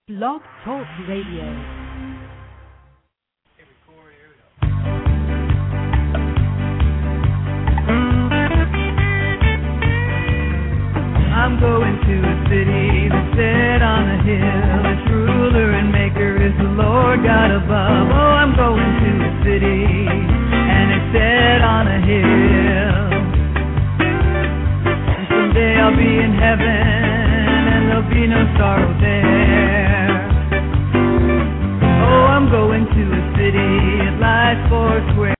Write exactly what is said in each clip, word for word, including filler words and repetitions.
Blog Talk Radio. I'm going to a city that's set on a hill. Its ruler and maker is the Lord God above. Oh, I'm going to a city, and it's set on a hill. And someday I'll be in heaven, and there'll be no sorrow there. Oh, I'm going to a city, it lies four square.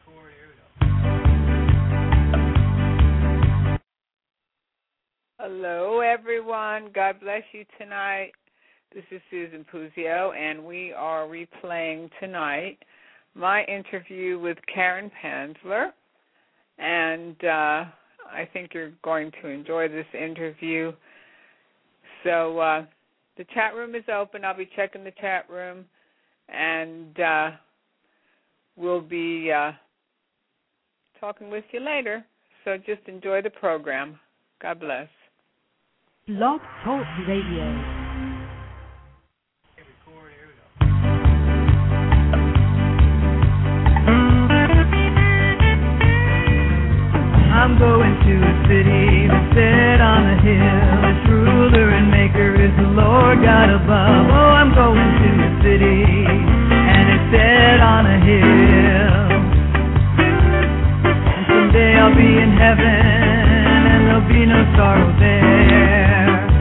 Hello, everyone. God bless you tonight. This is Susan Puzio, and we are replaying tonight my interview with Karen Panzler. And uh, I think you're going to enjoy this interview. So uh, the chat room is open. I'll be checking the chat room, and uh, we'll be uh, talking with you later. So just enjoy the program. God bless. Blog Talk Radio. I'm going to a city that's set on a hill. Its ruler and maker is the Lord God above. Oh, I'm going to a city, and it's set on a hill. And someday I'll be in heaven, and there'll be no sorrow there.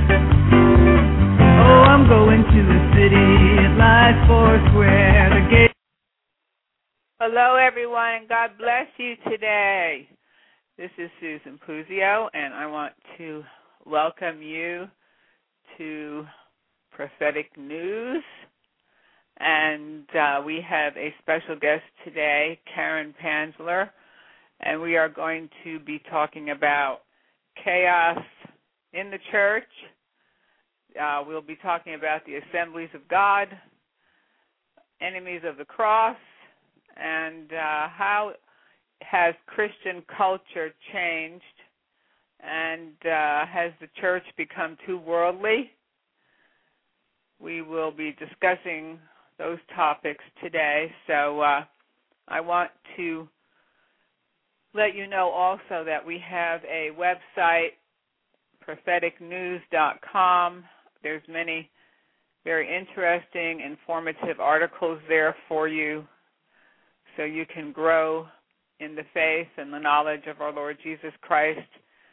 Oh, I'm going to a city, it lies four square. The gate. Hello, everyone, and God bless you today. This is Susan Puzio, and I want to welcome you to Prophetic News. And uh, we have a special guest today, Karen Panzler, and we are going to be talking about chaos in the church. Uh, we'll be talking about the Assemblies of God, enemies of the cross, and uh, how has Christian culture changed, and uh, has the church become too worldly? We will be discussing those topics today. So uh, I want to let you know also that we have a website, prophetic news dot com. There's many very interesting, informative articles there for you, so you can grow in the faith and the knowledge of our Lord Jesus Christ,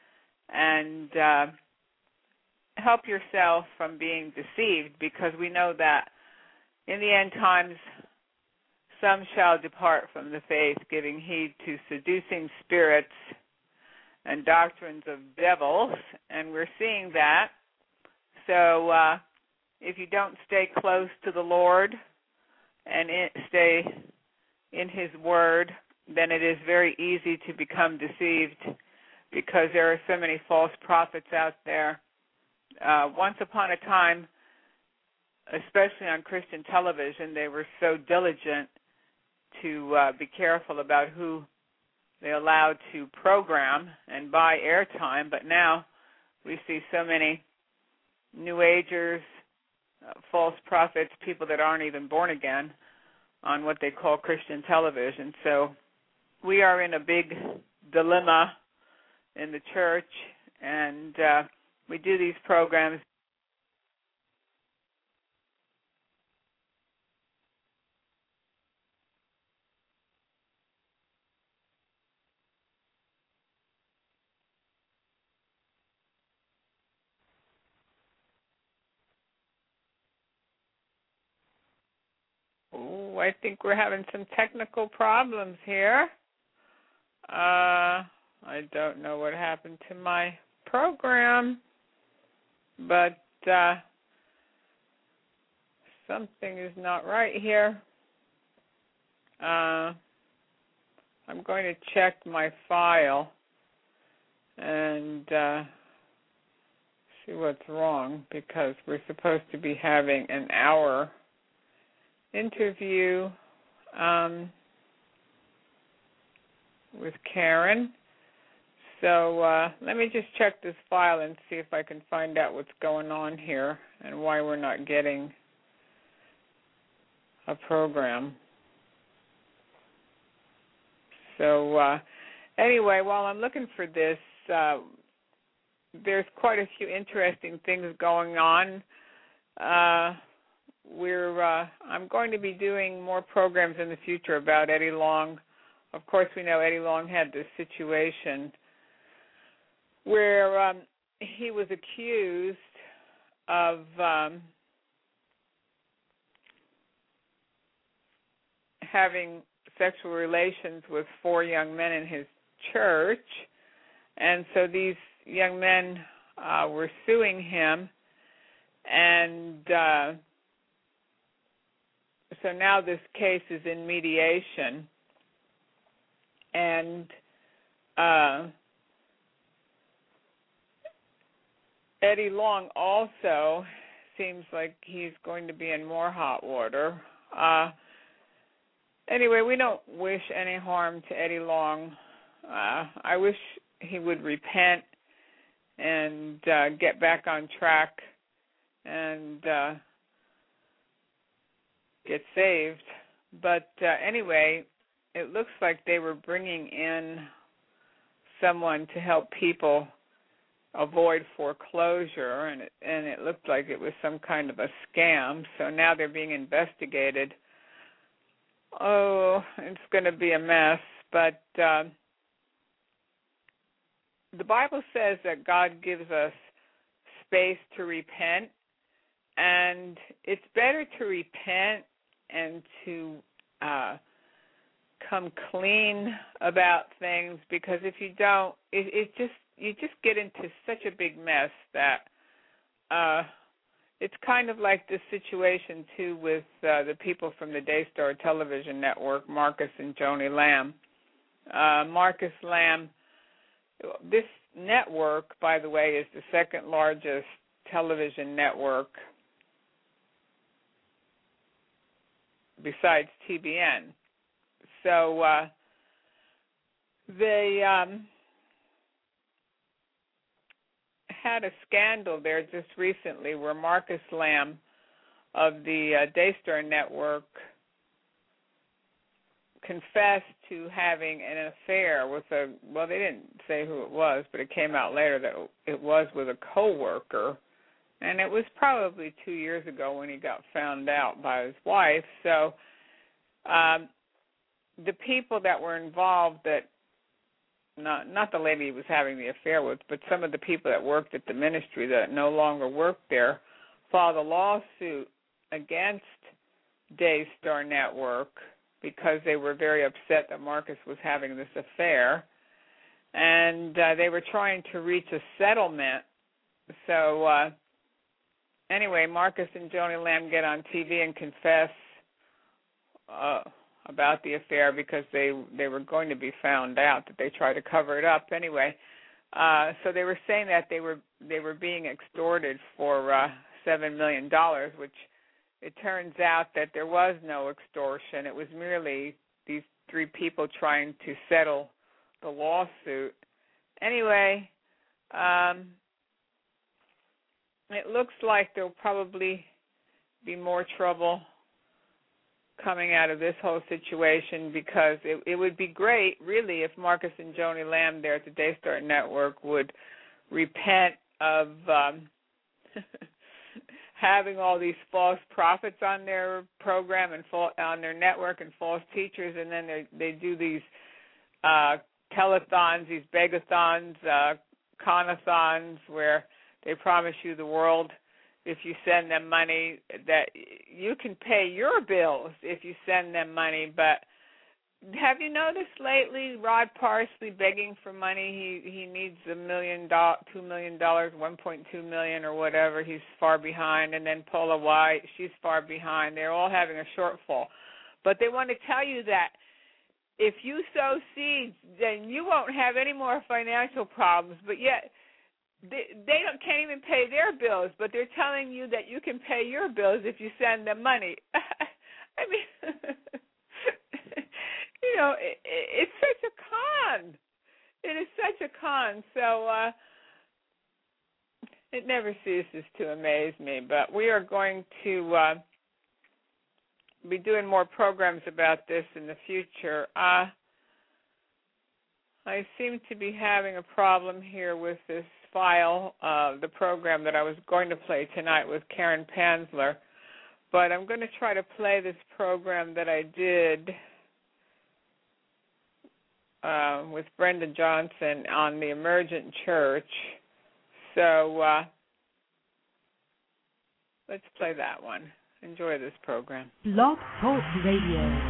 and uh, help yourself from being deceived, because we know that in the end times some shall depart from the faith, giving heed to seducing spirits and doctrines of devils, and we're seeing that. So uh, if you don't stay close to the Lord and in, stay in His Word, then it is very easy to become deceived, because there are so many false prophets out there. Uh, once upon a time, especially on Christian television, they were so diligent to uh, be careful about who they allowed to program and buy airtime, but now we see so many New Agers, uh, false prophets, people that aren't even born again on what they call Christian television. So we are in a big dilemma in the church, and uh, we do these programs. Oh, I think we're having some technical problems here. Uh, I don't know what happened to my program, but uh, something is not right here. Uh, I'm going to check my file and uh, see what's wrong, because we're supposed to be having an hour interview um, with Karen. So uh, let me just check this file and see if I can find out what's going on here and why we're not getting a program. So uh, anyway, while I'm looking for this, uh, there's quite a few interesting things going on. Uh, we're uh, I'm going to be doing more programs in the future about Eddie Long. Of course, we know Eddie Long had this situation where um, he was accused of um, having sexual relations with four young men in his church, and so these young men uh, were suing him, and uh, so now this case is in mediation, and uh, Eddie Long also seems like he's going to be in more hot water. Uh, Anyway, we don't wish any harm to Eddie Long. Uh, I wish he would repent and uh, get back on track and uh, get saved. But uh, anyway, it looks like they were bringing in someone to help people avoid foreclosure, and it, and it looked like it was some kind of a scam. So now they're being investigated. Oh, it's going to be a mess, but uh, the Bible says that God gives us space to repent, and it's better to repent and to uh, come clean about things, because if you don't, it, it just you just get into such a big mess that uh, it's kind of like this situation, too, with uh, the people from the Daystar Television Network, Marcus and Joni Lamb. Uh, Marcus Lamb, this network, by the way, is the second largest television network besides T B N. So uh, they um, had a scandal there just recently where Marcus Lamb of the uh, Daystar Network confessed to having an affair with a, well, they didn't say who it was, but it came out later that it was with a coworker, and it was probably two years ago when he got found out by his wife. So um, the people that were involved, that Not not the lady he was having the affair with, but some of the people that worked at the ministry that no longer worked there, filed a lawsuit against Daystar Network because they were very upset that Marcus was having this affair, and uh, they were trying to reach a settlement. So uh, anyway, Marcus and Joni Lamb get on T V and confess uh, about the affair because they they were going to be found out, that they tried to cover it up anyway. Uh, so they were saying that they were they were being extorted for uh, seven million dollars, which it turns out that there was no extortion. It was merely these three people trying to settle the lawsuit. Anyway, um, it looks like there'll probably be more trouble coming out of this whole situation, because it, it would be great, really, if Marcus and Joni Lamb there at the Daystar Network would repent of um, having all these false prophets on their program and fa- on their network, and false teachers, and then they they do these uh, telethons, these begathons, uh, conathons, where they promise you the world if you send them money, that you can pay your bills if you send them money. But have you noticed lately Rod Parsley begging for money? He he needs a million dollars, two million dollars, one point two million or whatever. He's far behind. And then Paula White, she's far behind. They're all having a shortfall. But they want to tell you that if you sow seeds, then you won't have any more financial problems. But yet They, they don't can't even pay their bills, but they're telling you that you can pay your bills if you send them money. I mean, you know, it, it's such a con. It is such a con. So uh, it never ceases to amaze me. But we are going to uh, be doing more programs about this in the future. Uh, I seem to be having a problem here with this file, uh, the program that I was going to play tonight with Karen Pansler, but I'm going to try to play this program that I did uh, with Brenda Johnson on the Emergent Church. So uh, let's play that one. Enjoy this program. Blog Talk Radio.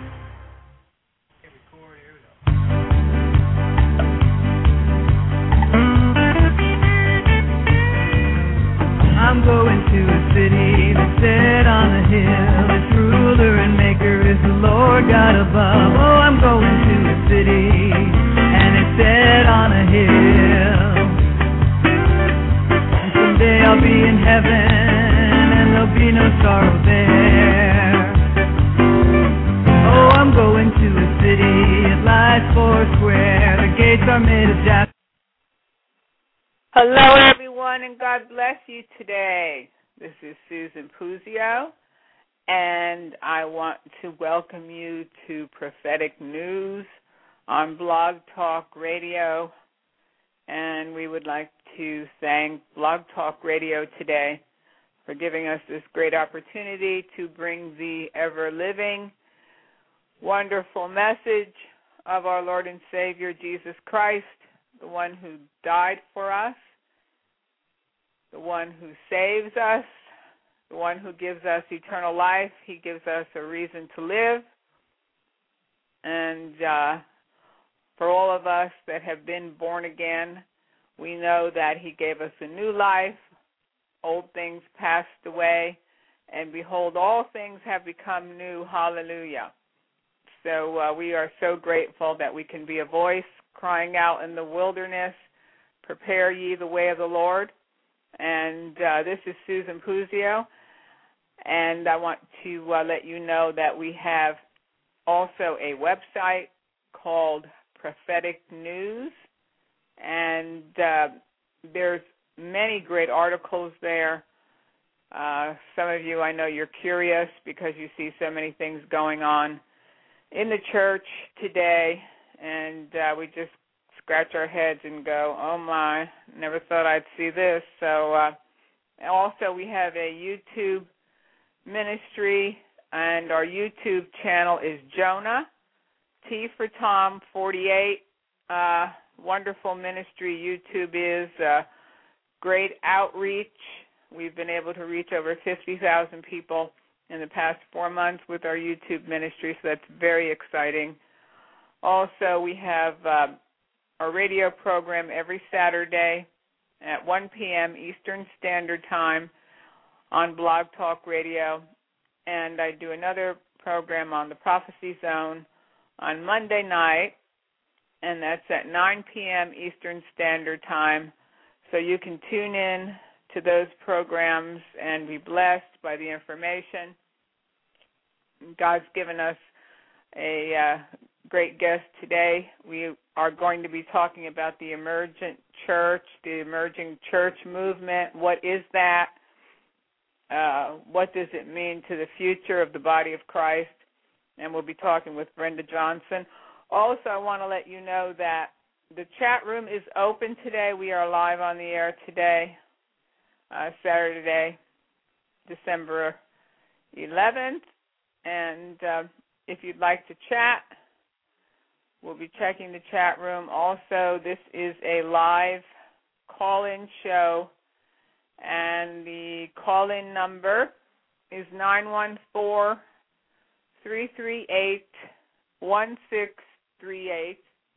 I'm going to a city that's set on a hill. Its ruler and maker is the Lord God above. Oh, I'm going to a city, and it's set on a hill. And someday I'll be in heaven, and there'll be no sorrow there. Oh, I'm going to a city, it lies four square. The gates are made of jasper. Hello, everyone, and God bless you today. This is Susan Puzio, and I want to welcome you to Prophetic News on Blog Talk Radio, and we would like to thank Blog Talk Radio today for giving us this great opportunity to bring the ever-living, wonderful message of our Lord and Savior, Jesus Christ, the one who died for us, the one who saves us, the one who gives us eternal life. He gives us a reason to live. And uh, for all of us that have been born again, we know that he gave us a new life. Old things passed away, and behold, all things have become new. Hallelujah. So uh, we are so grateful that we can be a voice crying out in the wilderness, prepare ye the way of the Lord. And uh, this is Susan Puzio, and I want to uh, let you know that we have also a website called Prophetic News, and uh, there's many great articles there. Uh, some of you, I know you're curious because you see so many things going on in the church today, and uh, we just scratch our heads and go, oh my, never thought I'd see this. So uh, also we have a YouTube ministry, and our YouTube channel is Jonah, T for Tom, forty-eight. Uh, wonderful ministry YouTube is, uh, great outreach. We've been able to reach over fifty thousand people in the past four months with our YouTube ministry, so that's very exciting. Also, we have uh, our radio program every Saturday at one p.m. Eastern Standard Time on Blog Talk Radio, and I do another program on the Prophecy Zone on Monday night, and that's at nine p.m. Eastern Standard Time, so you can tune in to those programs and be blessed by the information. God's given us a uh, great guest today. We are going to be talking about the emergent church, the emerging church movement. What is that? Uh, what does it mean to the future of the body of Christ? And we'll be talking with Brenda Johnson. Also, I want to let you know that the chat room is open today. We are live on the air today, uh, Saturday, December eleventh. And uh, if you'd like to chat, we'll be checking the chat room. Also, this is a live call-in show, and the call-in number is nine one four, three three eight, one six three eight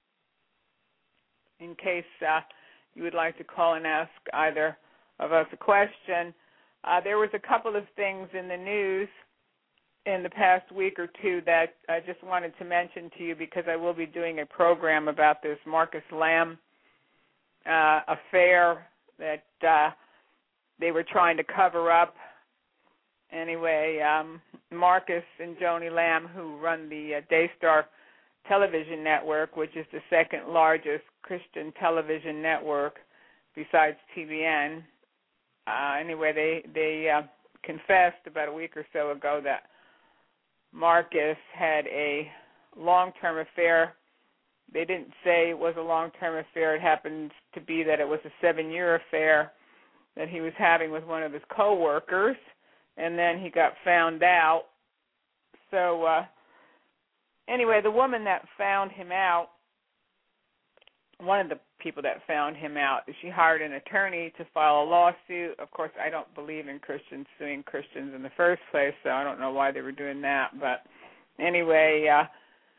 in case uh, you would like to call and ask either of us a question. Uh, there was a couple of things in the news in the past week or two that I just wanted to mention to you because I will be doing a program about this Marcus Lamb uh, affair that uh, they were trying to cover up. Anyway, um, Marcus and Joni Lamb, who run the uh, Daystar television network, which is the second largest Christian television network besides T V N, uh, anyway, they, they uh, confessed about a week or so ago that Marcus had a long-term affair. They didn't say it was a long-term affair. It happened to be that it was a seven-year affair that he was having with one of his co-workers, and then he got found out. So uh, anyway, the woman that found him out, one of the people that found him out, she hired an attorney to file a lawsuit. Of course, I don't believe in Christians suing Christians in the first place, so I don't know why they were doing that. But anyway, uh,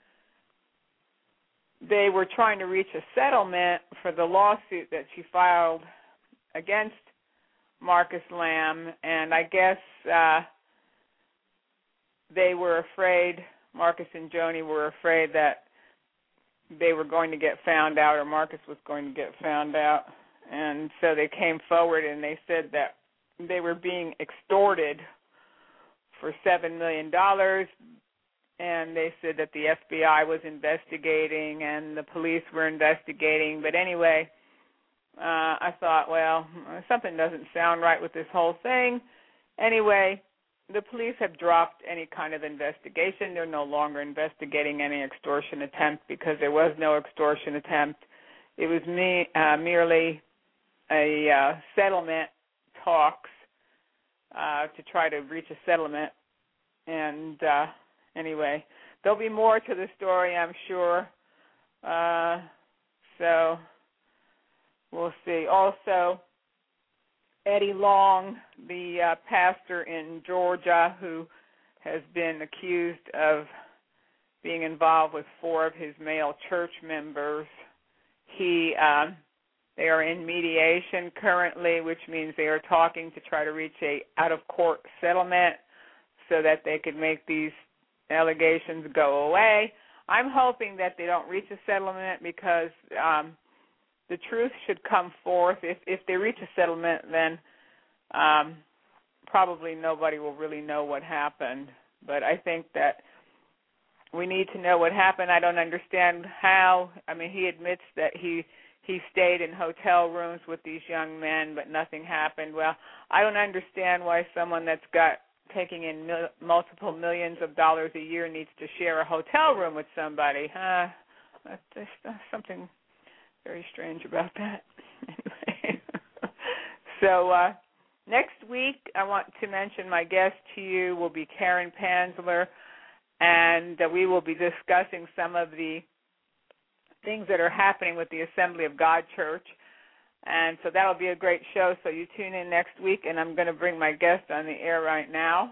they were trying to reach a settlement for the lawsuit that she filed against Marcus Lamb, and I guess uh, they were afraid, Marcus and Joni were afraid that they were going to get found out, or Marcus was going to get found out, and so they came forward and they said that they were being extorted for seven million dollars, and they said that the F B I was investigating and the police were investigating. But anyway, uh, I thought, well, something doesn't sound right with this whole thing. Anyway, the police have dropped any kind of investigation. They're no longer investigating any extortion attempt because there was no extortion attempt. It was me, uh, merely a uh, settlement talks uh, to try to reach a settlement. And uh, anyway, there'll be more to the story, I'm sure. Uh, so we'll see. Also, Eddie Long, the uh, pastor in Georgia who has been accused of being involved with four of his male church members, he uh, they are in mediation currently, which means they are talking to try to reach a out-of-court settlement so that they could make these allegations go away. I'm hoping that they don't reach a settlement because um, the truth should come forth. If if they reach a settlement, then um, probably nobody will really know what happened. But I think that we need to know what happened. I don't understand how. I mean, he admits that he he stayed in hotel rooms with these young men, but nothing happened. Well, I don't understand why someone that's got taking in mil- multiple millions of dollars a year needs to share a hotel room with somebody. Uh, there's something very strange about that. Anyway, so uh, next week I want to mention my guest to you will be Karen Panzler, and uh, we will be discussing some of the things that are happening with the Assembly of God Church. And so that'll be a great show, so you tune in next week, and I'm going to bring my guest on the air right now.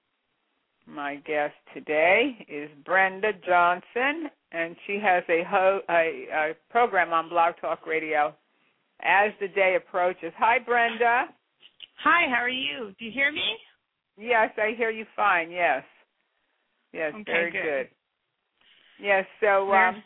My guest today is Brenda Johnson, and she has a, ho- a, a program on Blog Talk Radio, As the Day Approaches. Hi, Brenda. Hi, how are you? Do you hear me? Yes, I hear you fine, yes. Yes, okay, very good. good. Yes, so um,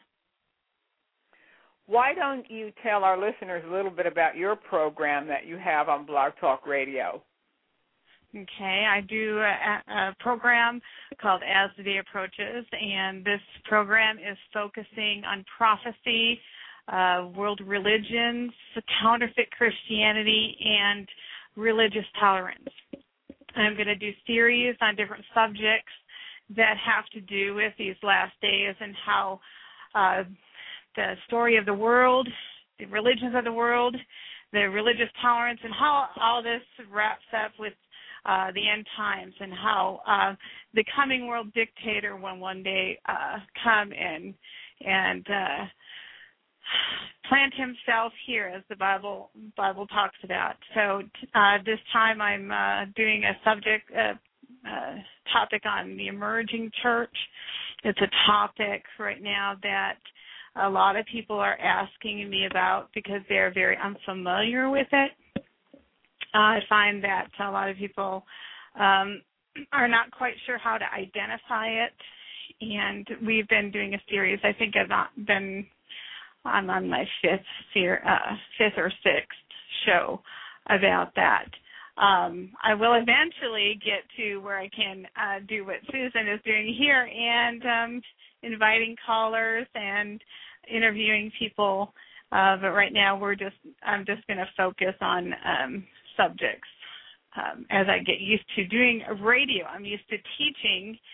why don't you tell our listeners a little bit about your program that you have on Blog Talk Radio? Okay, I do a, a program called As the Day Approaches, and this program is focusing on prophecy, uh, world religions, counterfeit Christianity, and religious tolerance. I'm going to do series on different subjects that have to do with these last days and how uh, the story of the world, the religions of the world, the religious tolerance, and how all this wraps up with uh, the end times, and how uh, the coming world dictator will one day uh, come in and uh, plant himself here, as the Bible Bible talks about. So uh, this time I'm uh, doing a subject uh, uh, topic on the emerging church. It's a topic right now that a lot of people are asking me about because they're very unfamiliar with it. Uh, I find that a lot of people um, are not quite sure how to identify it, and we've been doing a series. I think I've not been I'm on my fifth, ser- uh, fifth or sixth show about that. Um, I will eventually get to where I can uh, do what Susan is doing here and um, inviting callers and interviewing people. Uh, but right now, we're just I'm just going to focus on um, subjects um, as I get used to doing radio. I'm used to teaching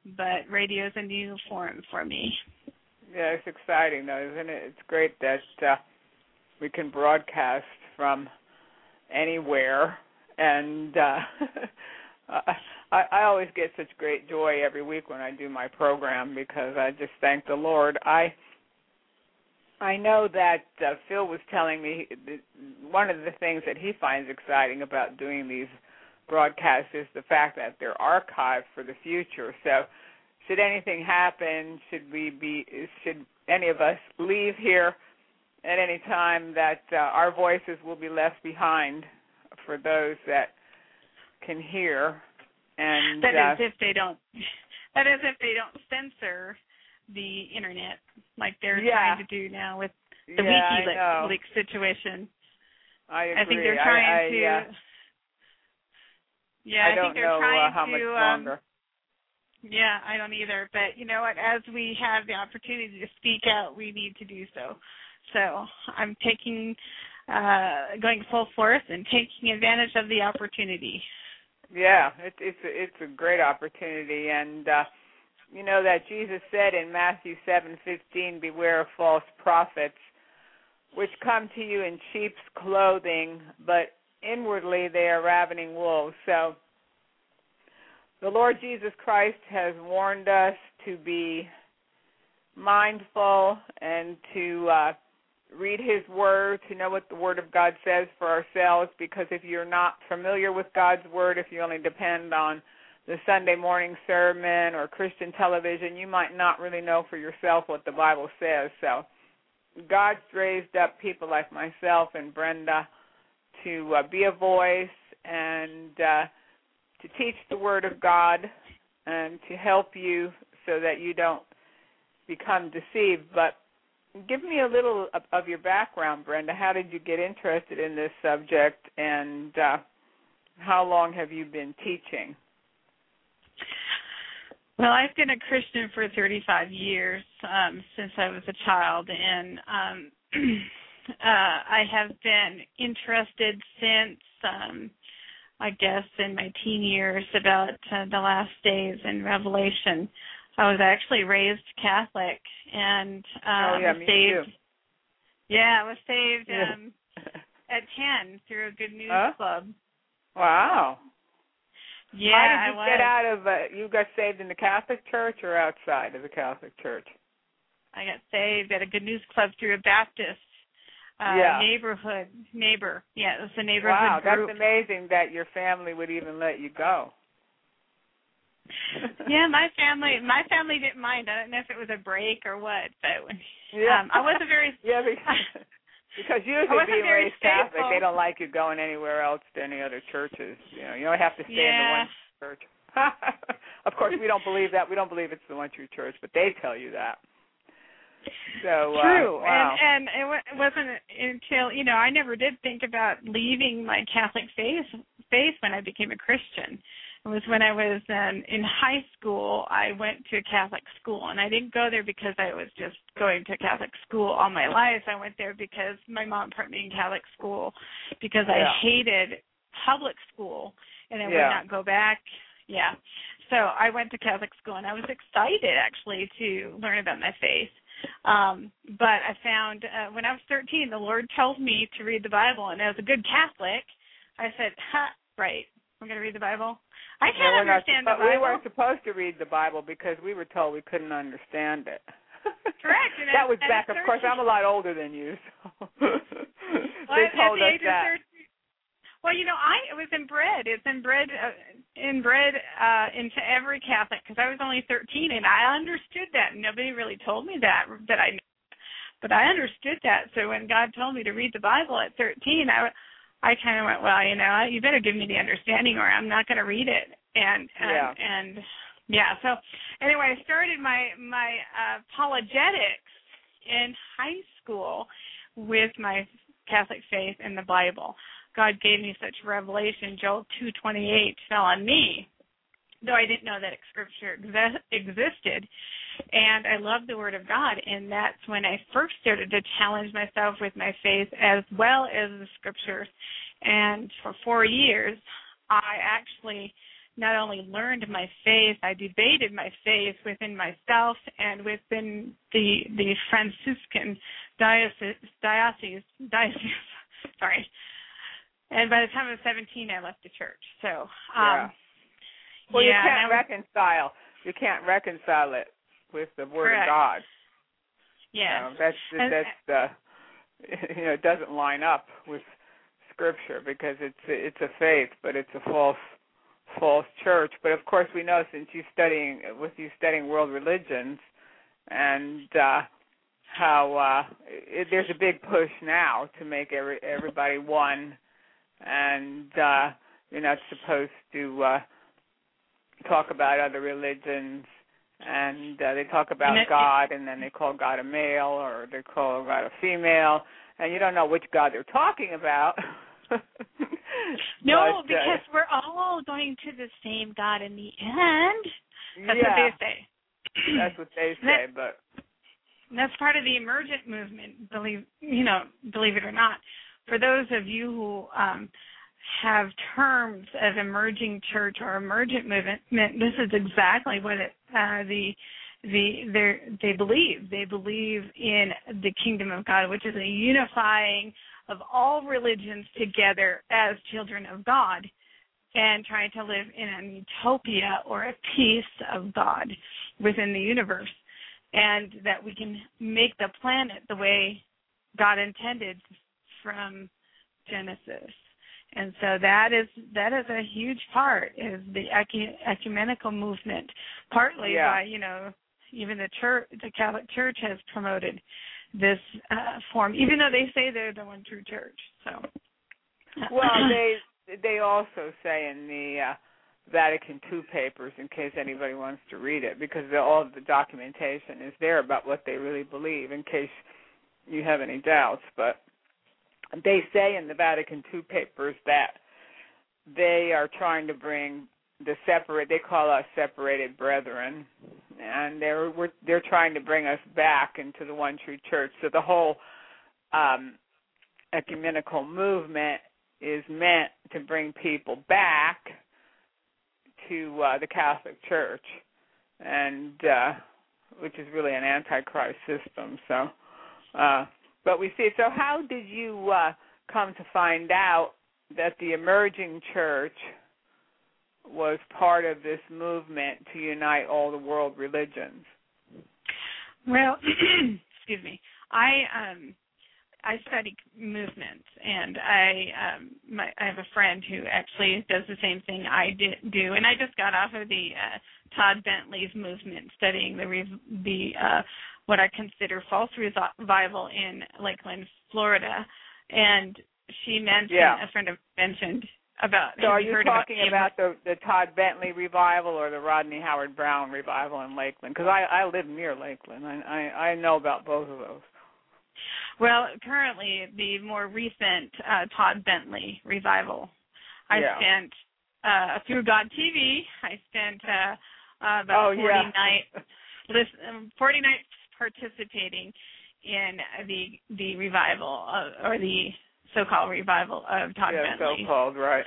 but radio is a new form for me. Yeah, it's exciting, though, isn't it? It's great that uh, we can broadcast from anywhere, and uh, I, I always get such great joy every week when I do my program because I just thank the Lord. I I know that uh, Phil was telling me that one of the things that he finds exciting about doing these broadcasts is the fact that they're archived for the future. So should anything happen, should we be, should any of us leave here at any time, that uh, our voices will be left behind for those that can hear. And that uh, is if they don't. That is if they don't censor the internet like they're yeah. trying to do now with the yeah, WikiLeaks situation. I agree. I think they're trying I, I, to. yeah, yeah, I, I don't think they're know trying uh, how to. much Um, longer. yeah, I don't either. But you know what? As we have the opportunity to speak out, we need to do so. So I'm taking, uh, going full force and taking advantage of the opportunity. Yeah, it, it's a, it's a great opportunity, and uh, you know that Jesus said in Matthew seven fifteen, "Beware of false prophets, which come to you in sheep's clothing, but inwardly they are ravening wolves." So the Lord Jesus Christ has warned us to be mindful and to uh, read His Word, to know what the Word of God says for ourselves, because if you're not familiar with God's Word, if you only depend on the Sunday morning sermon or Christian television, you might not really know for yourself what the Bible says. So God's raised up people like myself and Brenda to uh, be a voice and uh, to teach the Word of God and to help you so that you don't become deceived. But give me a little of, of your background, Brenda. How did you get interested in this subject, and uh, how long have you been teaching? Well, I've been a Christian for thirty-five years, um, since I was a child, and um, uh, I have been interested since, um, I guess, in my teen years about uh, the last days in Revelation. I was actually raised Catholic, and uh, oh, yeah, was me saved. Too. Yeah, I was saved Yeah. um, at ten through a Good News huh? Club. Wow. Yeah, How did you I was. get out of, uh, you got saved in the Catholic Church or outside of the Catholic Church? I got saved at a Good News Club through a Baptist uh, yeah. neighborhood neighbor. Yeah, it was a neighborhood wow, group. that's amazing that your family would even let you go. yeah, my family, my family didn't mind. I don't know if it was a break or what, but yeah. um, I wasn't very. yeah, because, because usually being raised Catholic, they don't like you going anywhere else to any other churches. You know, you only have to stay yeah. in the one church. Of course, we don't believe that. We don't believe it's the one true church, but they tell you that. So true, uh, wow. and and it, w- it wasn't until you know I never did think about leaving my Catholic faith faith when I became a Christian. It was when I was um, in high school. I went to a Catholic school, and I didn't go there because I was just going to Catholic school all my life. I went there because my mom put me in Catholic school because yeah. I hated public school, and I yeah. would not go back. Yeah. So I went to Catholic school, and I was excited, actually, to learn about my faith. Um, but I found uh, when I was thirteen, the Lord told me to read the Bible, and as a good Catholic, I said, ha, right, I'm going to read the Bible. I can't yeah, understand suppo- the Bible. We weren't supposed to read the Bible because we were told we couldn't understand it. Correct. And that at, was back, of course, I'm a lot older than you, so well, they told the us that. Well, you know, I it was inbred. It's inbred, uh, inbred uh, into every Catholic because I was only thirteen, and I understood that. Nobody really told me that that I knew, but I understood that. So when God told me to read the Bible at thirteen, I, I kind of went, well, you know, you better give me the understanding, or I'm not going to read it. And and, yeah. and yeah. So anyway, I started my my uh, apologetics in high school with my Catholic faith in the Bible. God gave me such revelation. Joel two twenty-eight fell on me, though I didn't know that Scripture ex- existed. And I love the Word of God, and that's when I first started to challenge myself with my faith as well as the Scriptures. And for four years, I actually not only learned my faith, I debated my faith within myself and within the the Franciscan diocese, diocese, diocese sorry. And by the time I was seventeen, I left the church. So, um, yeah. Well, yeah, you can't was, reconcile. You can't reconcile it with the Word correct. of God. Yeah, you know, that's and, that's the you know it doesn't line up with Scripture because it's it's a faith, but it's a false false church. But of course, we know since you studying with you studying world religions and uh, how uh, it, there's a big push now to make every everybody one, and uh, you're not supposed to uh, talk about other religions. And uh, they talk about and it, God, and then they call God a male, or they call God a female, and you don't know which God they're talking about. no, but, because uh, we're all going to the same God in the end. That's yeah, what they say. That's what they say, that, but that's part of the emergent movement. Believe you know, believe it or not. For those of you who um, have terms of emerging church or emergent movement, this is exactly what it, uh, the the they believe. They believe in the kingdom of God, which is a unifying of all religions together as children of God, and trying to live in an utopia or a peace of God within the universe, and that we can make the planet the way God intended from Genesis. And so that is that is a huge part, is the ecumenical movement, partly yeah. by, you know, even the church, the Catholic Church has promoted this uh, form, even though they say they're the one true church. So, well, they they also say in the uh, Vatican two papers, in case anybody wants to read it, because all of the documentation is there about what they really believe, in case you have any doubts, but they say in the Vatican two papers that they are trying to bring the separate, they call us separated brethren, and they're we're, they're trying to bring us back into the one true church. So the whole um, ecumenical movement is meant to bring people back to uh, the Catholic Church, and uh, which is really an antichrist system. So. Uh, But we see, so how did you uh, come to find out that the emerging church was part of this movement to unite all the world religions? Well, excuse me, I um, I study movements, and I um, my, I have a friend who actually does the same thing I did, do, and I just got off of the uh, Todd Bentley's movement, studying the the uh, what I consider false revival in Lakeland, Florida, and she mentioned yeah. a friend of mentioned about. So are you heard talking about, about the, the Todd Bentley revival or the Rodney Howard Brown revival in Lakeland? Because I, I live near Lakeland. I, I I know about both of those. Well, currently the more recent uh, Todd Bentley revival. I yeah. spent uh, through God T V. I spent uh, uh, about oh, forty yeah. nights, listen, forty nights participating in the the revival uh, or the so-called revival of Todd yeah, Bentley. Yeah, so-called, right.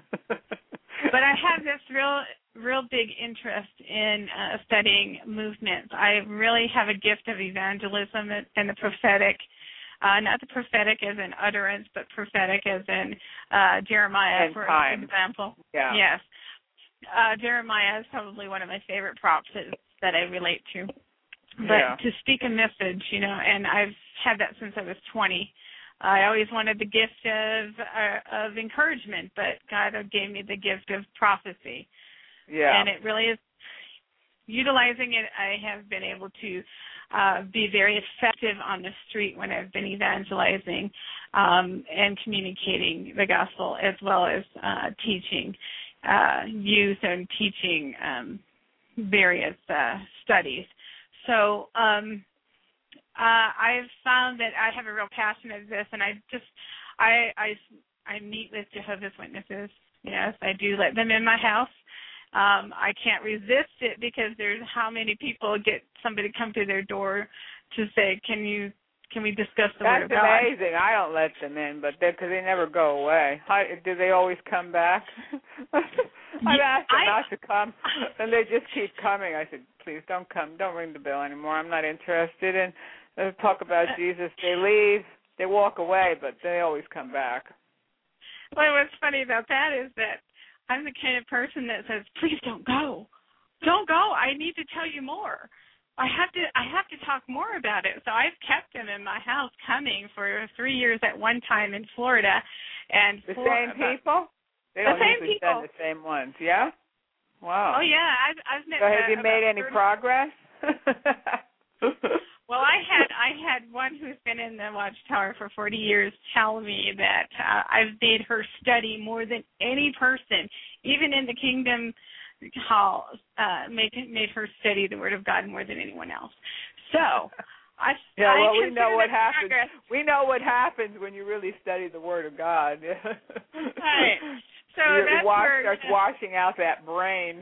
But I have this real, real big interest in uh, studying movements. I really have a gift of evangelism and the prophetic. Uh, not the prophetic as in utterance, but prophetic as in uh, Jeremiah, and for time. example. Yeah. Yes. Uh, Jeremiah is probably one of my favorite prophets that I relate to. But yeah. to speak a message, you know, and I've had that since I was twenty. I always wanted the gift of uh, of encouragement, but God gave me the gift of prophecy. Yeah. And it really is, utilizing it, I have been able to uh, be very effective on the street when I've been evangelizing um, and communicating the gospel, as well as uh, teaching uh, youth and teaching um, various uh, studies. So um, uh, I've found that I have a real passion of this, and I just I I I meet with Jehovah's Witnesses. Yes, I do let them in my house. Um, I can't resist it because there's how many people get somebody come to their door to say, can you can we discuss the That's Word of God? amazing. I don't let them in, but because they never go away. How, do they always come back? I've asked them I, not to come, and they just keep coming. I said, please don't come. Don't ring the bell anymore. I'm not interested in uh, talk about Jesus. They leave. They walk away, but they always come back. Well, what's funny about that is that I'm the kind of person that says, please don't go. Don't go. I need to tell you more. I have to I have to talk more about it. So I've kept them in my house coming for three years at one time in Florida. And The four, same people? They the don't same usually people. send the same ones, yeah? Wow. Oh, yeah. I've, I've met So have you about made any thirty progress? Well, I had I had one who's been in the Watchtower for forty years tell me that uh, I've made her study more than any person, even in the Kingdom Hall, uh, made made her study the Word of God more than anyone else. So, I yeah, I well, we consider know what that happens. progress. We know what happens when you really study the Word of God. Right. So Your that's wash where starts washing out that brain.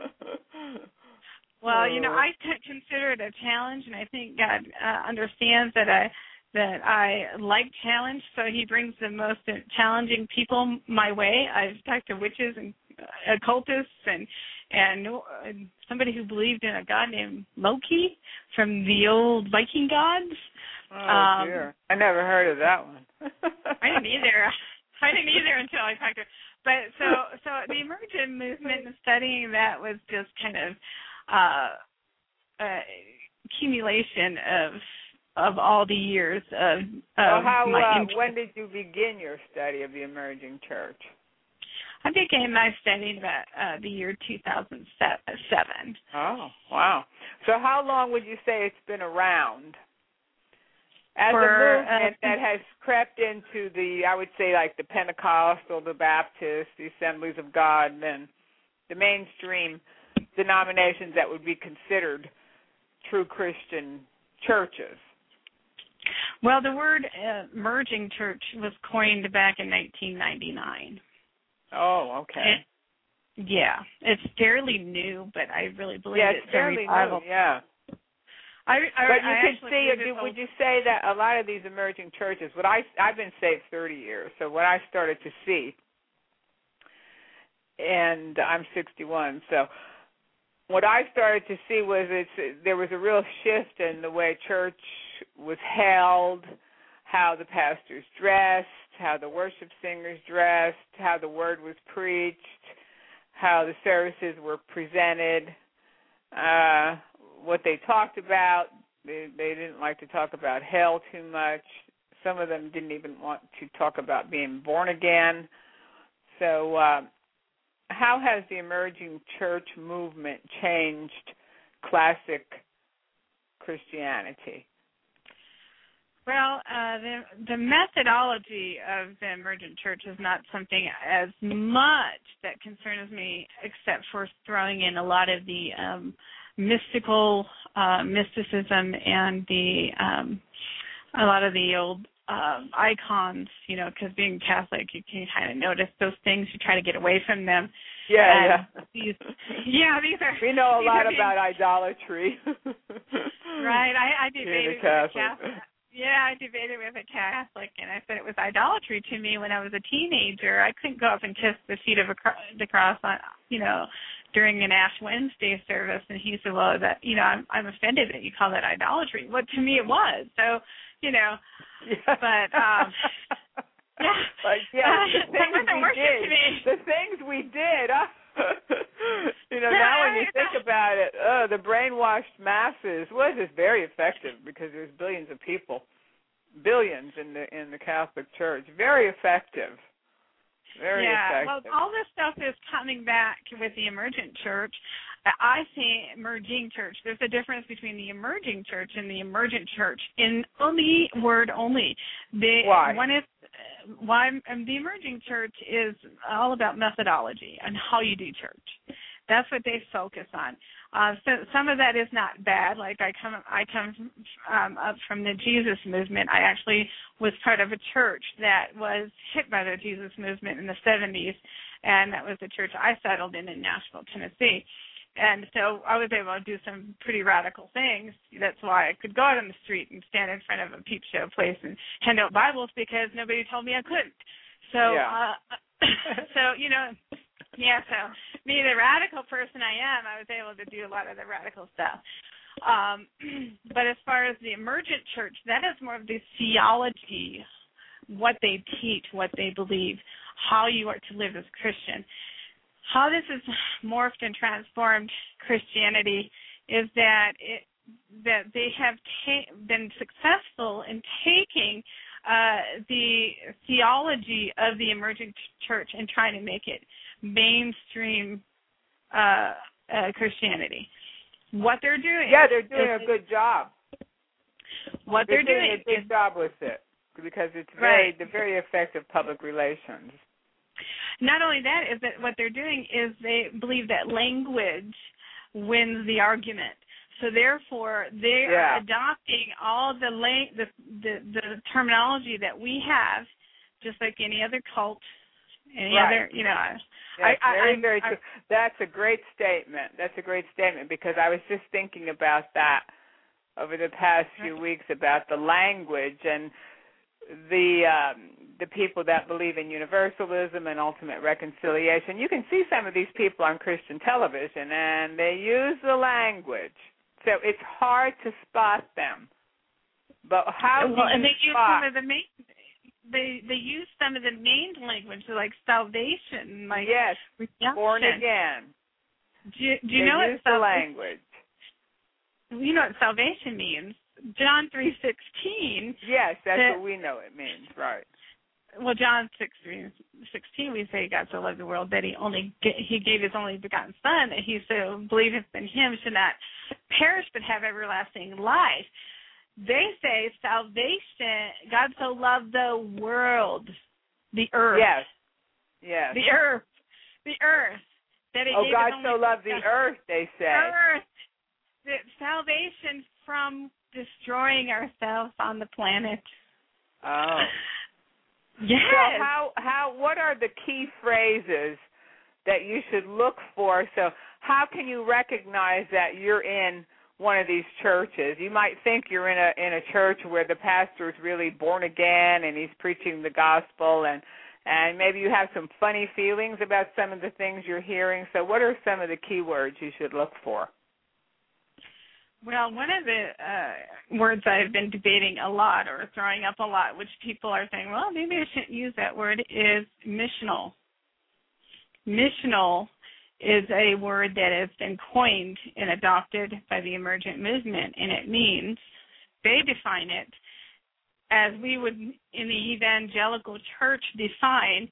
Well, you know, I c- consider it a challenge, and I think God uh, understands that I that I like challenge, so He brings the most challenging people my way. I've talked to witches and uh, occultists and and uh, somebody who believed in a god named Loki from the old Viking gods. Oh um, dear, I never heard of that one. I didn't either. I didn't either until I talked to her. But so so the emergent movement and studying that was just kind of Uh, uh, accumulation of of all the years of, of well, how, my uh, interest. when did you begin your study of the emerging church? I began my study about uh, the year two thousand seven. Oh, wow. So how long would you say it's been around? As For, a movement uh, that has crept into the, I would say, like the Pentecostal, the Baptist, the Assemblies of God, and the mainstream denominations that would be considered true Christian churches. Well, the word uh, emerging church was coined back in nineteen ninety-nine. Oh, okay. It, yeah, it's fairly new, but I really believe yeah, it's, it's a fairly revival. new, yeah. I, I, But you I could actually see, believe do, it's would you say that a lot of these emerging churches, what I, I've been saved thirty years, so what I started to see, and I'm sixty-one, so what I started to see was it's, there was a real shift in the way church was held, how the pastors dressed, how the worship singers dressed, how the word was preached, how the services were presented, uh, what they talked about. They, they didn't like to talk about hell too much. Some of them didn't even want to talk about being born again. So uh, how has the emerging church movement changed classic Christianity? Well, uh, the the methodology of the emergent church is not something as much that concerns me, except for throwing in a lot of the um, mystical uh, mysticism and the um, a lot of the old uh, icons. You know, because being Catholic, you can kind of notice those things. You try to get away from them. Yeah, and yeah. These, yeah, these are. We know a these lot are being, about idolatry. Right, I, I debated with a Catholic. Catholic. Yeah, I debated with a Catholic, and I said it was idolatry to me when I was a teenager. I couldn't go up and kiss the feet of a cro- the cross, on, you know, during an Ash Wednesday service. And he said, "Well, that you know, I'm I'm offended that you call that idolatry." Well, to me, it was. So, you know, yeah. but um, yeah, like yeah, the that things wasn't we worship did. to me. The things we did. Huh? you know, Yeah, now when you I- think about it, oh, the brainwashed masses was just very effective because there's billions of people, billions in the in the Catholic Church. Very effective. Very yeah, effective. well, all this stuff is coming back with the emergent church. I see emerging church. There's a difference between the emerging church and the emergent church in only word only. The, Why? One is why um, the emerging church is all about methodology and how you do church. That's what they focus on. Uh, so some of that is not bad. Like I come, I come um, up from the Jesus movement. I actually was part of a church that was hit by the Jesus movement in the seventies, and that was the church I settled in in Nashville, Tennessee. And so I was able to do some pretty radical things. That's why I could go out on the street and stand in front of a peep show place and hand out Bibles, because nobody told me I couldn't. So, yeah. uh, so you know, yeah, so being the radical person I am, I was able to do a lot of the radical stuff. Um, but as far as the emergent church, that is more of the theology, what they teach, what they believe, how you are to live as a Christian. How this has morphed and transformed Christianity is that it, that they have ta- been successful in taking uh, the theology of the emerging church and trying to make it mainstream uh, uh, Christianity. What they're doing, yeah, they're doing is, a good job. What they're, they're doing, doing a good is, job with it, because it's very, right. the very effective public relations. Not only that, is that what they're doing is they believe that language wins the argument. So therefore, they yeah. are adopting all the, la- the the the terminology that we have, just like any other cult, any right. other, you know. Yes, I, I, very, I'm, very I, true. That's a great statement. That's a great statement, because I was just thinking about that over the past few weeks, about the language and the um, the people that believe in universalism and ultimate reconciliation. You can see some of these people on Christian television, and they use the language, so it's hard to spot them. But how do well, you and they use spot? some of the main, they they use some of the main language, like salvation, like yes, redemption. born again. Do you, do you they know use what the salvation, language? You know what salvation means? John three sixteen. Yes, that's that, what we know it means, right? Well, John six sixteen, we say God so loved the world that he only he gave his only begotten Son, that he so believeth in him should not perish but have everlasting life. They say salvation, God so loved the world, the earth. Yes, yes. The earth, the earth. That he oh, gave God his only so loved the earth, they say. Earth. The salvation from destroying ourselves on the planet. Oh. Yes. So how how what are the key phrases that you should look for? So how can you recognize that you're in one of these churches? You might think you're in a in a church where the pastor is really born again and he's preaching the gospel, and and maybe you have some funny feelings about some of the things you're hearing. So what are some of the key words you should look for? Well, one of the uh, words I've been debating a lot or throwing up a lot, which people are saying, well, maybe I shouldn't use that word, is missional. Missional is a word that has been coined and adopted by the emergent movement, and it means, they define it as we would in the evangelical church define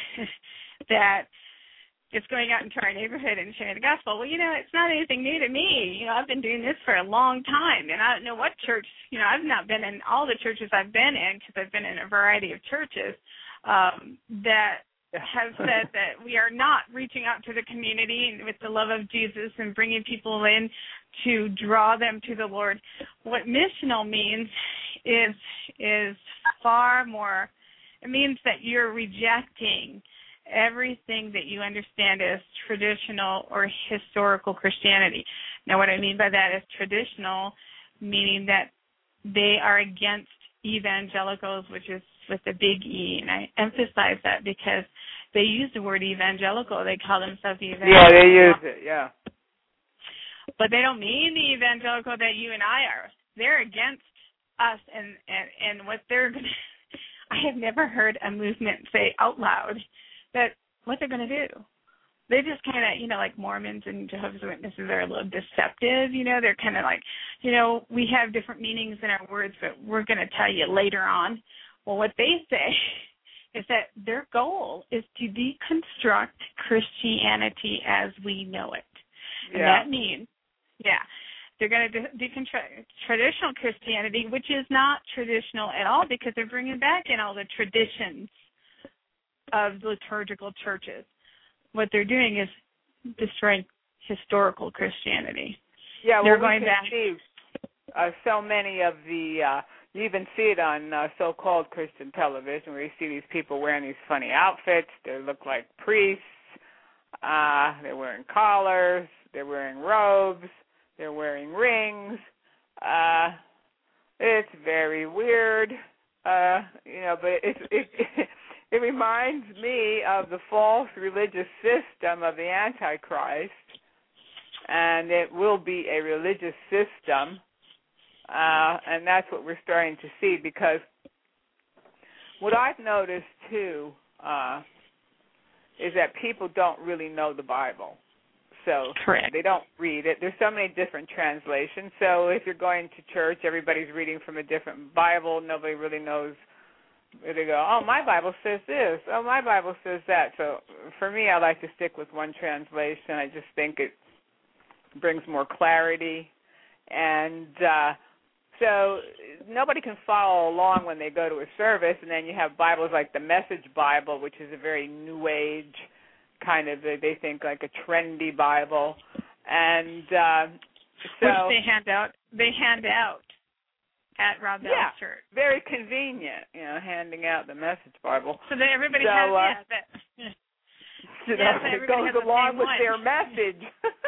that it's going out into our neighborhood and sharing the gospel. Well, you know, it's not anything new to me. You know, I've been doing this for a long time, and I don't know what church, you know, I've not been in all the churches I've been in, because I've been in a variety of churches, um, that have said that we are not reaching out to the community with the love of Jesus and bringing people in to draw them to the Lord. What missional means is is far more, it means that you're rejecting everything that you understand as traditional or historical Christianity. Now, what I mean by that is traditional, meaning that they are against evangelicals, which is with a big E, and I emphasize that because they use the word evangelical. They call themselves evangelical. Yeah, they use it, yeah. But they don't mean the evangelical that you and I are. They're against us, and, and, and what they're going to, I have never heard a movement say out loud that what they're going to do. They just kind of, you know, like Mormons and Jehovah's Witnesses are a little deceptive, you know. They're kind of like, you know, we have different meanings in our words, but we're going to tell you later on. Well, what they say is that their goal is to deconstruct Christianity as we know it. And yeah. that means, yeah, they're going to de- deconstruct traditional Christianity, which is not traditional at all, because they're bringing back in all the traditions of liturgical churches. What they're doing is destroying historical Christianity. Yeah, well, they're we going can back. see uh, so many of the, uh, you even see it on uh, so-called Christian television, where you see these people wearing these funny outfits. They look like priests. Uh, they're wearing collars. They're wearing robes. They're wearing rings. Uh, it's very weird, uh, you know, but it, it, it, it reminds me of the false religious system of the Antichrist, and it will be a religious system, uh, and that's what we're starting to see, because what I've noticed, too, uh, is that people don't really know the Bible. So Correct. They don't read it. There's so many different translations. So if you're going to church, everybody's reading from a different Bible. Nobody really knows. They go, oh, my Bible says this. Oh, my Bible says that. So for me, I like to stick with one translation. I just think it brings more clarity. And uh, so nobody can follow along when they go to a service. And then you have Bibles like the Message Bible, which is a very New Age kind of, they think like a trendy Bible, and uh, so which they hand out. They hand out at Rob Bell's yeah, church. Very convenient, you know, handing out the Message Bible. So that everybody so, has uh, yeah, that. You know, yeah, so it goes the along with one. their message.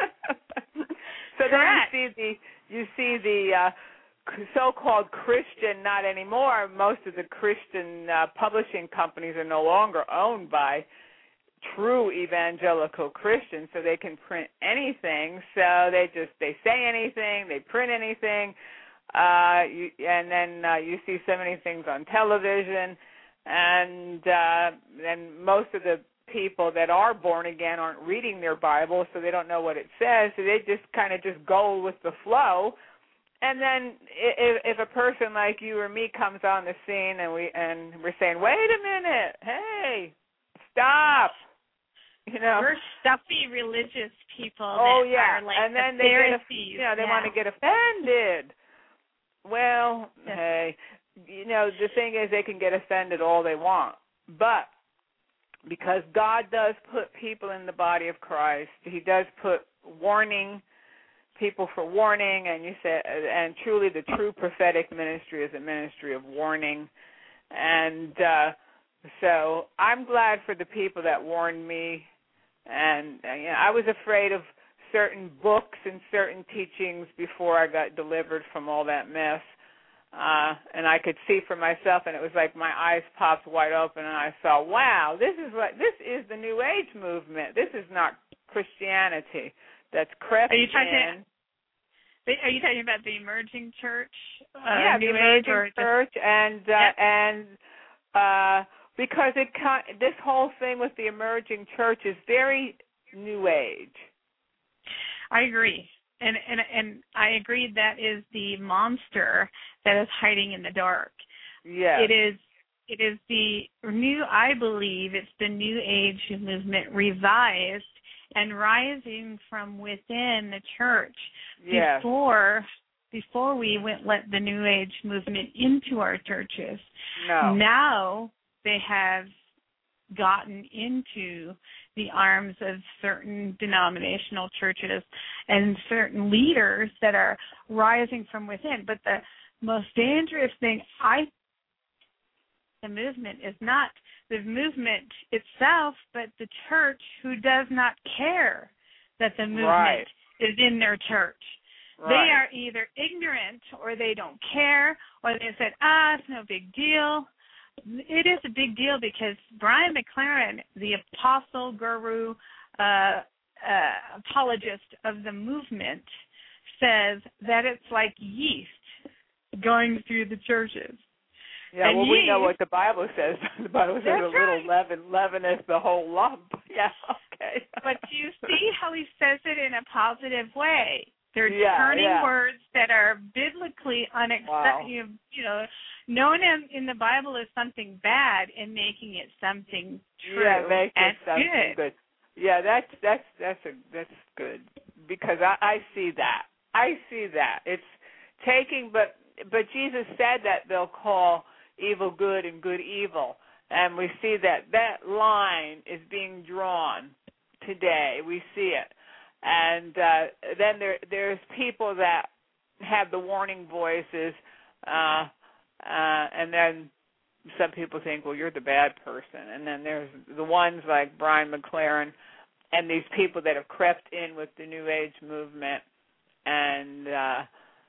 So Correct. then you see the you see the uh, so-called Christian, not anymore. Most of the Christian uh, publishing companies are no longer owned by true evangelical Christians, so they can print anything. So they just they say anything, they print anything, uh, you, and then uh, you see so many things on television, and uh, then most of the people that are born again aren't reading their Bible, so they don't know what it says. So they just kind of just go with the flow. And then if, if a person like you or me comes on the scene and we and we're saying, wait a minute, hey, stop. You know, we're stuffy religious people. Oh that yeah, are like and then the they get, Pharisees. you know, they yeah. want to get offended. Well, yes. hey, you know, the thing is, they can get offended all they want, but because God does put people in the body of Christ, He does put warning people for warning, and you said, and truly, the true prophetic ministry is a ministry of warning, and. uh So I'm glad for the people that warned me, and uh, you know, I was afraid of certain books and certain teachings before I got delivered from all that mess, uh, and I could see for myself, and it was like my eyes popped wide open, and I saw, wow, this is what this is the New Age movement. This is not Christianity that's crept Are you talking? in. Are you talking about the emerging church? Uh, yeah, New the Age emerging or church, just, and uh, yep. and. Uh, Because it this whole thing with the emerging church is very New Age. I agree, and and and I agree that is the monster that is hiding in the dark. Yeah, it is. It is the new. I believe it's the New Age movement revised and rising from within the church. Yes. Before before we went let the New Age movement into our churches. No. Now. They have gotten into the arms of certain denominational churches and certain leaders that are rising from within. But the most dangerous thing, I the movement is not the movement itself, but the church who does not care that the movement right. is in their church. Right. They are either ignorant or they don't care, or they said, ah, it's no big deal. It is a big deal because Brian McLaren, the apostle, guru, uh, uh, apologist of the movement, says that it's like yeast going through the churches. Yeah, and well, yeast, we know what the Bible says. The Bible says a little right. leaven leaveneth the whole lump. Yeah, okay. But you see how he says it in a positive way. They're yeah, turning yeah. words that are biblically unacceptable. Wow. You, you know, known in, in the Bible as something bad and making it something true. Yeah, make and it something good. good. Yeah, that's that's that's a that's good because I, I see that. I see that. It's taking, but but Jesus said that they'll call evil good and good evil, and we see that that line is being drawn today. We see it. And uh, then there, there's people that have the warning voices, uh, uh, and then some people think, well, you're the bad person. And then there's the ones like Brian McLaren and these people that have crept in with the New Age movement, and uh,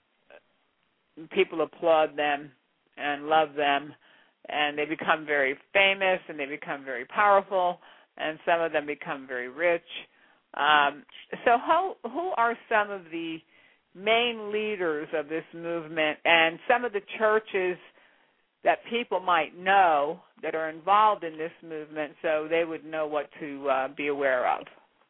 people applaud them and love them, and they become very famous, and they become very powerful, and some of them become very rich. Um, so how, who are some of the main leaders of this movement and some of the churches that people might know that are involved in this movement so they would know what to uh, be aware of?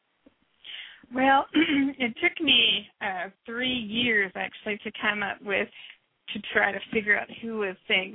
Well, it took me uh, three years, actually, to come up with, to try to figure out who was saying.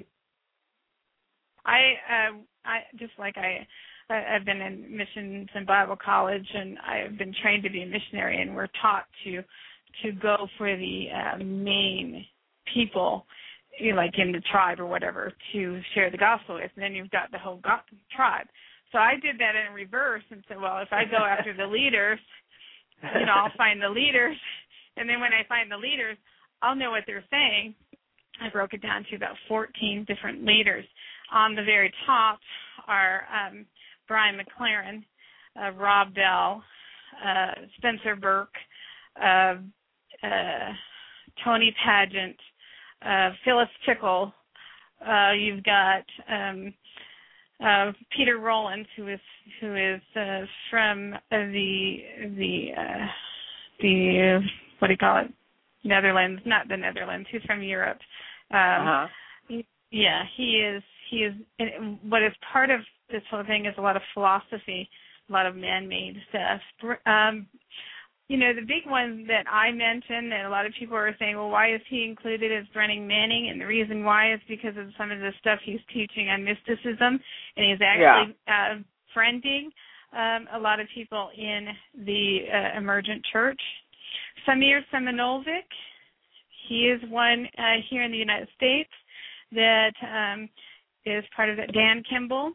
I, uh, I just like I, I've been in missions and Bible college, and I've been trained to be a missionary, and we're taught to to go for the uh, main people, you know, like in the tribe or whatever, to share the gospel with, and then you've got the whole go- tribe. So I did that in reverse and said, well, if I go after the leaders, you know, I'll find the leaders, and then when I find the leaders, I'll know what they're saying. I broke it down to about fourteen different leaders. On the very top are um, Brian McLaren, uh, Rob Bell, uh, Spencer Burke, uh, uh, Tony Pageant, uh, Phyllis Tickle. Uh, you've got um, uh, Peter Rollins, who is who is uh, from uh, the the uh, the uh, what do you call it? Netherlands, not the Netherlands. He's from Europe. Um, uh-huh. he, yeah, he is. He is. What is part of this whole thing is a lot of philosophy, a lot of man-made stuff. Um, you know, the big one that I mentioned, and a lot of people are saying, well, why is he included as Brennan Manning? And the reason why is because of some of the stuff he's teaching on mysticism, and he's actually yeah. uh, friending um, a lot of people in the uh, emergent church. Samir Simonovic, he is one uh, here in the United States that um, is part of that. Dan Kimball.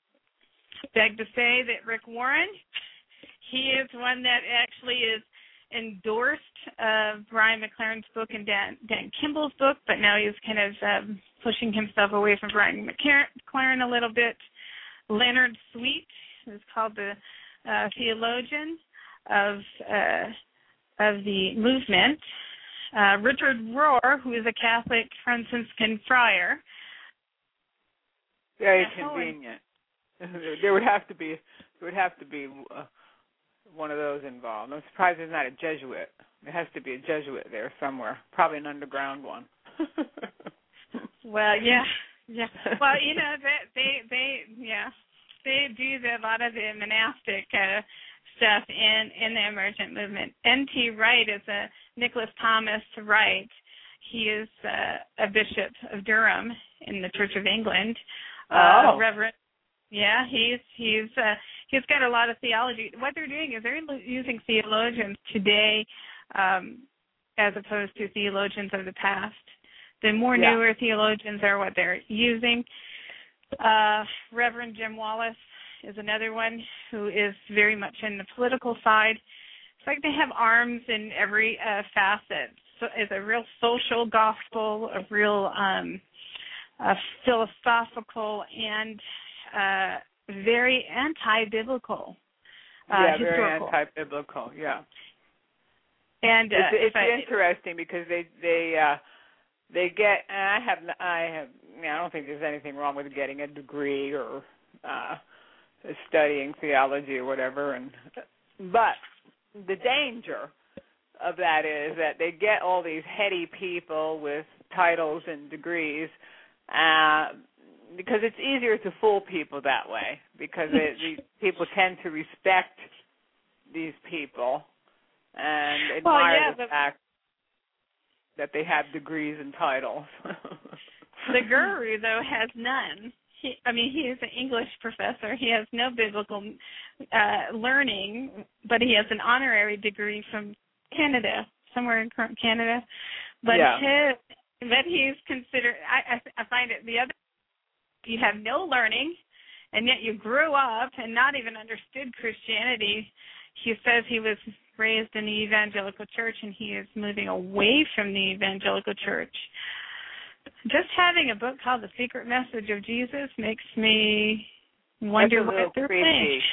Beg to say that Rick Warren, he is one that actually is endorsed uh, Brian McLaren's book and Dan, Dan Kimball's book, but now he's kind of um, pushing himself away from Brian McLaren a little bit. Leonard Sweet, who's called the uh, theologian of uh, of the movement. Uh, Richard Rohr, who is a Catholic Franciscan friar. Very convenient. There would have to be there would have to be uh, one of those involved. I'm surprised there's not a Jesuit. There has to be a Jesuit there somewhere, probably an underground one. Well, yeah, yeah. Well, you know, they they, they yeah they do the, a lot of the monastic uh, stuff in in the emergent movement. N T Wright is a Nicholas Thomas Wright. He is uh, a bishop of Durham in the Church of England. Oh. Uh, Reverend. Yeah, he's he's uh, he's got a lot of theology. What they're doing is they're using theologians today um, as opposed to theologians of the past. The more yeah. newer theologians are what they're using. Uh, Reverend Jim Wallace is another one who is very much in the political side. It's like they have arms in every uh, facet. So it's a real social gospel, a real um, a philosophical and uh, very anti-biblical. Uh, yeah, historical. very anti-biblical. Yeah, and uh, it's, it's I, interesting because they they uh, they get. And I have I have. You know, I don't think there's anything wrong with getting a degree or uh, studying theology or whatever. And but the danger of that is that they get all these heady people with titles and degrees. Uh, because it's easier to fool people that way, because it, the people tend to respect these people and admire well, yeah, the, the fact that they have degrees and titles. The guru, though, has none. He, I mean, he is an English professor. He has no biblical uh, learning, but he has an honorary degree from Canada, somewhere in Canada. But yeah. his, but he's considered. I, I, I find it the other. You have no learning, and yet you grew up and not even understood Christianity. He says he was raised in the evangelical church, and he is moving away from the evangelical church. Just having a book called The Secret Message of Jesus makes me wonder That's a what they're creepy. saying.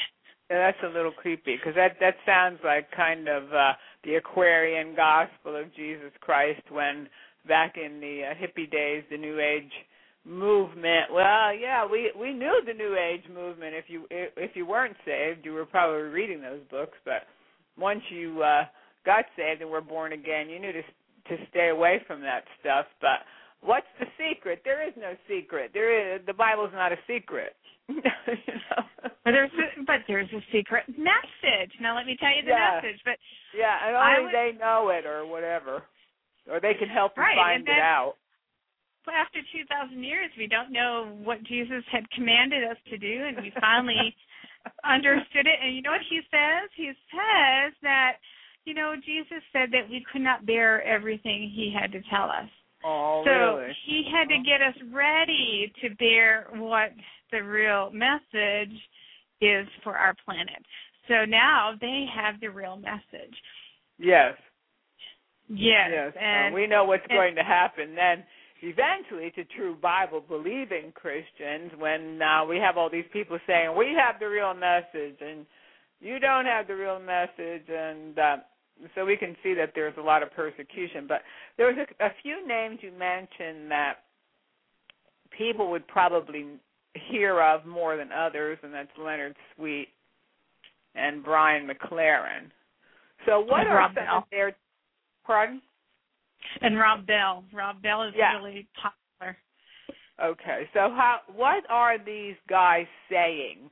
that's a little creepy because that that sounds like kind of uh, the Aquarian gospel of Jesus Christ when back in the uh, hippie days, the New Age movement. Well, yeah, we we knew the New Age movement. If you if you weren't saved, you were probably reading those books. But once you uh, got saved and were born again, you knew to to stay away from that stuff. But what's the secret? There is no secret. There is the Bible's not a secret. you know? But there's a, but there's a secret message. Now let me tell you the yeah. message. But yeah, and only would, they know it, or whatever, or they can help you right, find then, it out. Well, after two thousand years, we don't know what Jesus had commanded us to do, and we finally understood it. And you know what he says? He says that, you know, Jesus said that we could not bear everything he had to tell us. Oh, so really? he had to get us ready to bear what the real message is for our planet. So now they have the real message. Yes. Yes. Yes. And uh, we know what's and, going to happen then. Eventually, to true Bible-believing Christians, when uh, we have all these people saying, we have the real message, and you don't have the real message, and uh, so we can see that there's a lot of persecution. But there was a, a few names you mentioned that people would probably hear of more than others, and that's Leonard Sweet and Brian McLaren. So what and are Rob some Bell. of their, pardon? And Rob Bell. Rob Bell is yeah. really popular. Okay, so how? What are these guys saying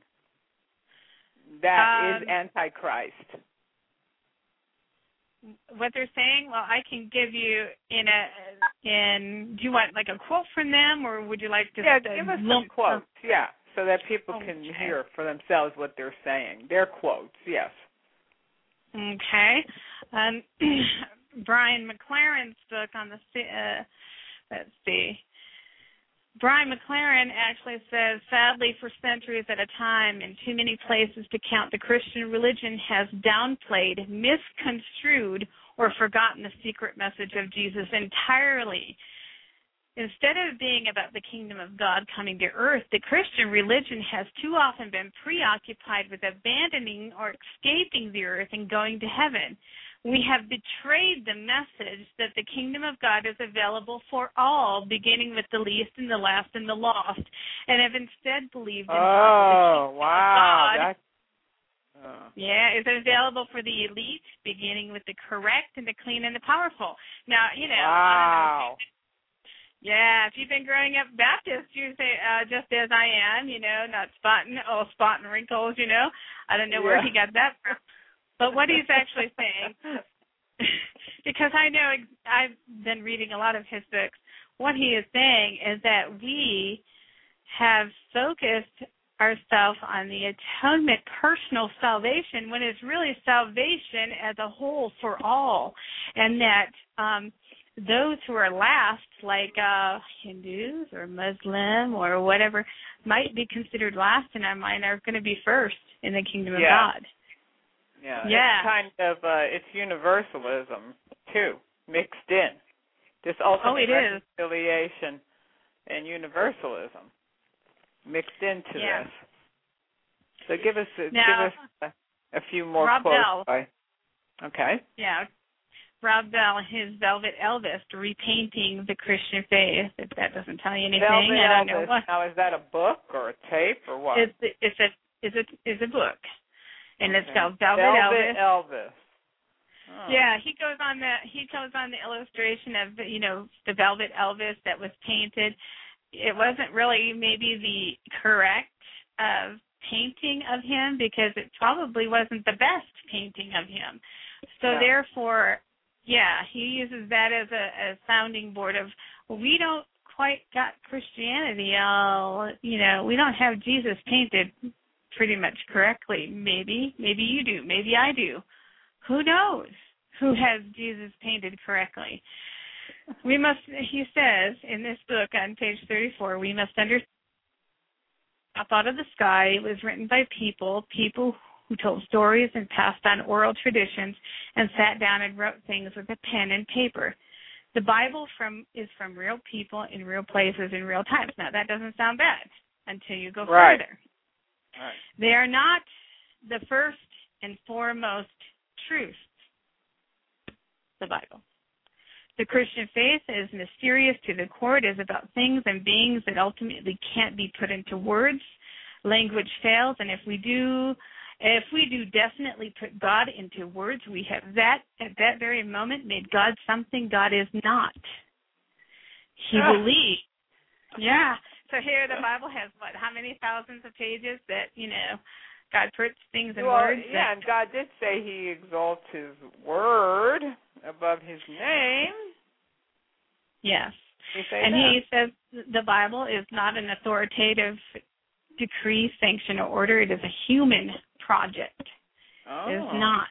that um, is Antichrist? What they're saying? Well, I can give you in a in. Do you want like a quote from them, or would you like to? Yeah, give us some quotes. Yeah, so that people okay. can hear for themselves what they're saying. Their quotes. Yes. Okay. Um, Brian McLaren's book on the, uh, let's see. Brian McLaren actually says, sadly, for centuries at a time, in too many places to count, the Christian religion has downplayed, misconstrued, or forgotten the secret message of Jesus entirely. Instead of being about the kingdom of God coming to earth, the Christian religion has too often been preoccupied with abandoning or escaping the earth and going to heaven. We have betrayed the message that the kingdom of God is available for all, beginning with the least and the last and the lost, and have instead believed in oh, the wow. God. That's, uh. Yeah, is available for the elite, beginning with the correct and the clean and the powerful. Now, you know, wow. I don't know. Yeah, if you've been growing up Baptist, you say, uh, just as I am, you know, not spotting, oh, spotting wrinkles, you know. I don't know yeah. where he got that from. But what he's actually saying, because I know I've been reading a lot of his books, what he is saying is that we have focused ourselves on the atonement, personal salvation, when it's really salvation as a whole for all, and that um, those who are last, like uh, Hindus or Muslim or whatever, might be considered last in our mind, are going to be first in the kingdom of yeah. God. Yeah, yeah. It's kind of, uh, it's universalism, too, mixed in. This ultimate oh, it is. reconciliation and universalism mixed into yeah. this. So give us a, now, give us a, a few more Rob quotes. Bell. By, okay. Yeah. Rob Bell, his Velvet Elvis, repainting the Christian faith. If that doesn't tell you anything, Velvet I don't Elvis. know what. Now, is that a book or a tape or what? It's it's a it's a it's a book, and okay. it's called Velvet, Velvet Elvis. Elvis. Oh. Yeah, he goes on the he goes on the illustration of the, you know, the Velvet Elvis that was painted. It wasn't really maybe the correct uh, painting of him, because it probably wasn't the best painting of him. So no. therefore, yeah, he uses that as a, a sounding board of, well, we don't quite got Christianity all, you know, we don't have Jesus painted pretty much correctly. Maybe, maybe you do, maybe I do. Who knows who has Jesus painted correctly? We must, he says in this book on page thirty-four, we must understand up out of the sky. It was written by people, people who told stories and passed on oral traditions and sat down and wrote things with a pen and paper. The Bible from is from real people in real places in real times. Now, that doesn't sound bad until you go right. further. Right. They are not the first and foremost truth, the Bible. The Christian faith is mysterious to the core. It is about things and beings that ultimately can't be put into words. Language fails, and if we do, if we do definitely put God into words, we have that at that very moment made God something God is not. He Ah. believes. Yeah. So here the Bible has what? How many thousands of pages that you know God puts things in well, words? yeah, that, and God did say He exalts His word above His name. Yes. He say And that. he says the Bible is not an authoritative decree, sanction, or order. It is a human project. Oh. It is not.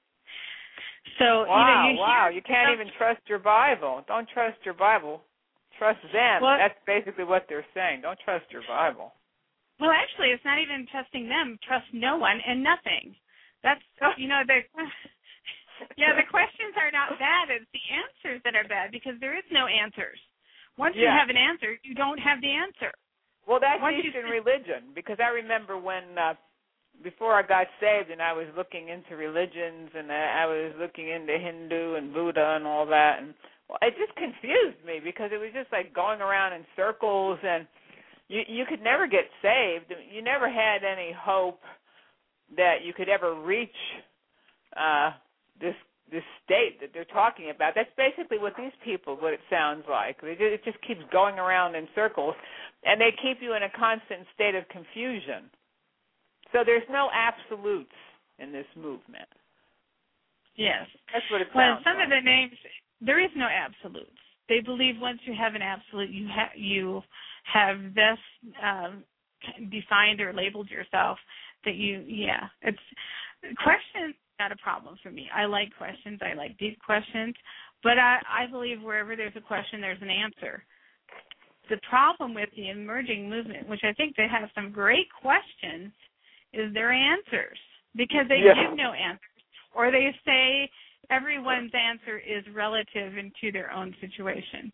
So, Wow, you know, you wow. hear You can't stuff, even trust your Bible. Don't trust your Bible. Trust them. Well, That's basically what they're saying. Don't trust your Bible. Well, actually, it's not even trusting them. Trust no one and nothing. That's, you know, the, yeah, the questions are not bad. It's the answers that are bad because there is no answers. Once you Yeah. have an answer, you don't have the answer. Well, that's Once you Eastern sit- religion, because I remember when, uh, before I got saved and I was looking into religions and I, I was looking into Hindu and Buddha and all that, and well, it just confused me because it was just like going around in circles, and you you could never get saved. You never had any hope that you could ever reach uh, this this state that they're talking about. That's basically what these people, what it sounds like. It just, it just keeps going around in circles, and they keep you in a constant state of confusion. So there's no absolutes in this movement. Yes. That's what it Well, sounds some like. of the names, there is no absolutes. They believe once you have an absolute, you ha- you have thus um, defined or labeled yourself that you, yeah. It's questions not a problem for me. I like questions. I like deep questions. But I, I believe wherever there's a question, there's an answer. The problem with the emerging movement, which I think they have some great questions, is their answers. Because they Yeah. give no answers. Or they say everyone's answer is relative into their own situation.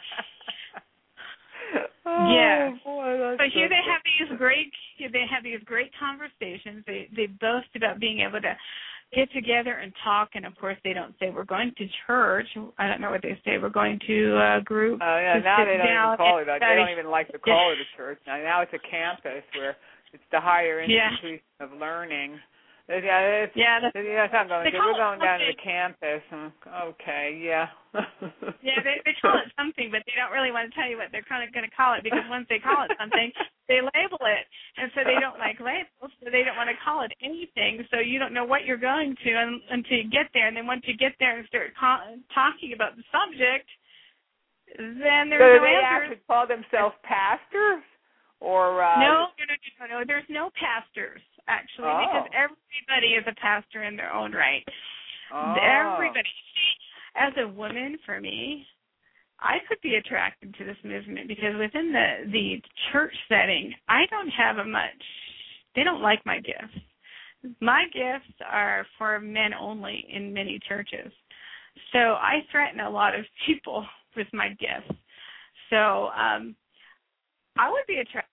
oh, yeah. Boy, that's But here so they good. have these great they have these great conversations. They they boast about being able to get together and talk, and of course they don't say we're going to church. I don't know what they say. We're going to a group. Oh yeah, to now sit they don't down even call it and that. They study. don't even like to call it a church. Now, now it's a campus where it's the higher Yeah. institution of learning. Yeah, it's, Yeah, that's, yeah, that's what I'm going they to do. call We're it going down to the something. campus. And, okay, yeah. Yeah, they they call it something, but they don't really want to tell you what they're kind of going to call it because once they call it something, they label it, and so they don't like labels, so they don't want to call it anything. So you don't know what you're going to un, until you get there, and then once you get there and start call, talking about the subject, then there's so no do they answers. actually call themselves pastors? Or uh, No, no, no, no, no. There's no pastors, actually, Oh. because everybody is a pastor in their own right. Oh. Everybody. See, as a woman, for me, I could be attracted to this movement because within the, the church setting, I don't have a much, they don't like my gifts. My gifts are for men only in many churches. So I threaten a lot of people with my gifts. So um, I would be attracted.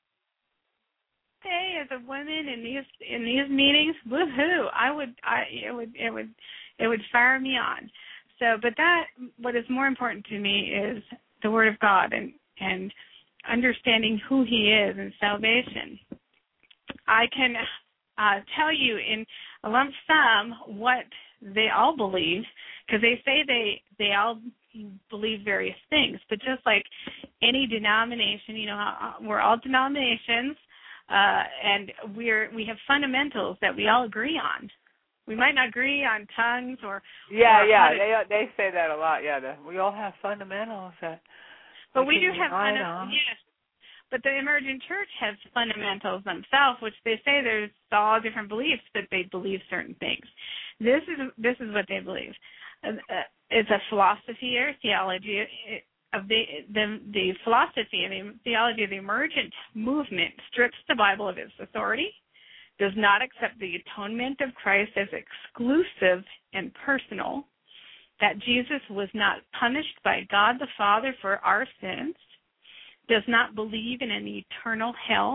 Hey, as a woman in these in these meetings, woohoo! I would, I it would it would it would fire me on. So, but that what is more important to me is the Word of God and and understanding who He is and salvation. I can uh, tell you in a lump sum what they all believe because they say they they all believe various things, but just like any denomination, you know, we're all denominations. Uh, and we're we have fundamentals that we all agree on. We might not agree on tongues or yeah, or yeah, how to, they they say that a lot. Yeah, the, we all have fundamentals that. but we can do have unite fundamentals. on. Yes, but the emergent church has fundamentals themselves, which they say there's all different beliefs, but they believe certain things. This is this is what they believe. Uh, it's a philosophy or theology. It, Of the, the the philosophy and the theology of the emergent movement strips the Bible of its authority, does not accept the atonement of Christ as exclusive and personal, that Jesus was not punished by God the Father for our sins, does not believe in an eternal hell,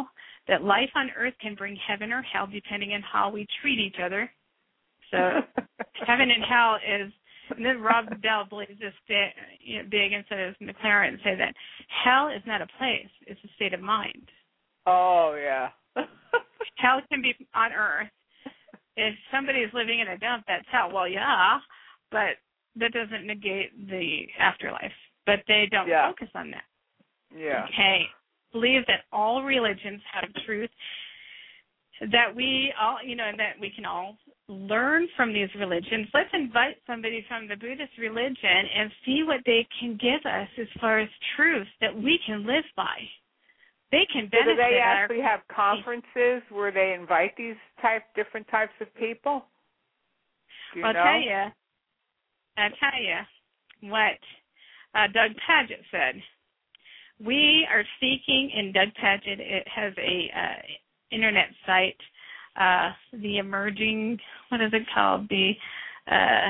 that life on earth can bring heaven or hell depending on how we treat each other. So heaven and hell is, and then Rob Bell believes this big, you know, big, and so does McLaren, say that hell is not a place, it's a state of mind. Oh, yeah. Hell can be on earth. If somebody is living in a dump, that's hell. Well, yeah, but that doesn't negate the afterlife. But they don't yeah. focus on that. Yeah. Okay. Believe that all religions have truth, that we all, you know, and that we can all learn from these religions. Let's invite somebody from the Buddhist religion and see what they can give us as far as truth that we can live by. They can benefit. So do they our actually have conferences where they invite these type different types of people? Do you I'll know? tell you. I'll tell you what uh, Doug Paget said. We are seeking, and Doug Paget, it has a uh, internet site, uh, the emerging, what is it called? The, uh,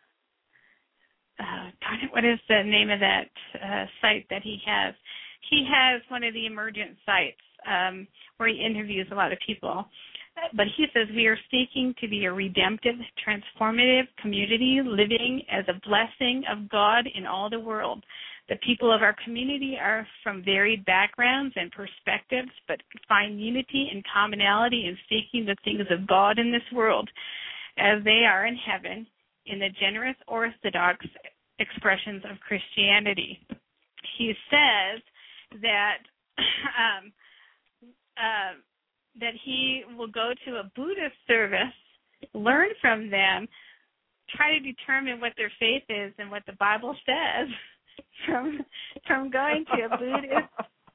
uh, darn it, what is the name of that uh, site that he has? He has one of the emergent sites um, where he interviews a lot of people. But he says we are seeking to be a redemptive, transformative community living as a blessing of God in all the world. The people of our community are from varied backgrounds and perspectives, but find unity and commonality in seeking the things of God in this world as they are in heaven in the generous, orthodox expressions of Christianity. He says that um, uh, that he will go to a Buddhist service, learn from them, try to determine what their faith is and what the Bible says from from going to a Buddhist.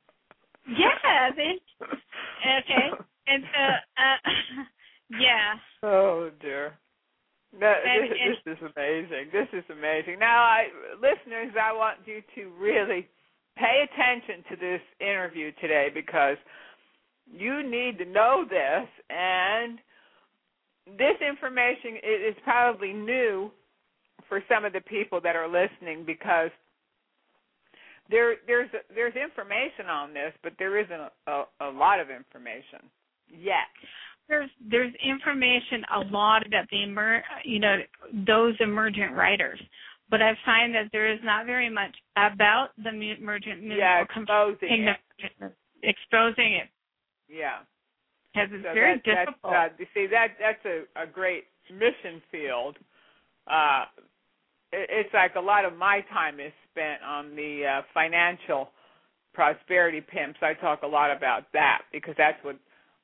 Yeah, they, okay, and so uh, yeah. Oh dear. No, and, this, and, this is amazing. This is amazing. Now, I, listeners, I want you to really pay attention to this interview today because you need to know this, and this information is probably new for some of the people that are listening because there there's there's information on this, but there isn't a, a, a lot of information yet. There's there's information a lot about the emer you know those emergent writers, but I find that there is not very much about the emergent movement. Yeah, or exposing it. Exposing it. Yeah, because it's so very that, difficult. That's, uh, you see, that that's a, a great mission field. Uh, it, it's like a lot of my time is spent on the uh, financial prosperity pimps. I talk a lot about that because that's what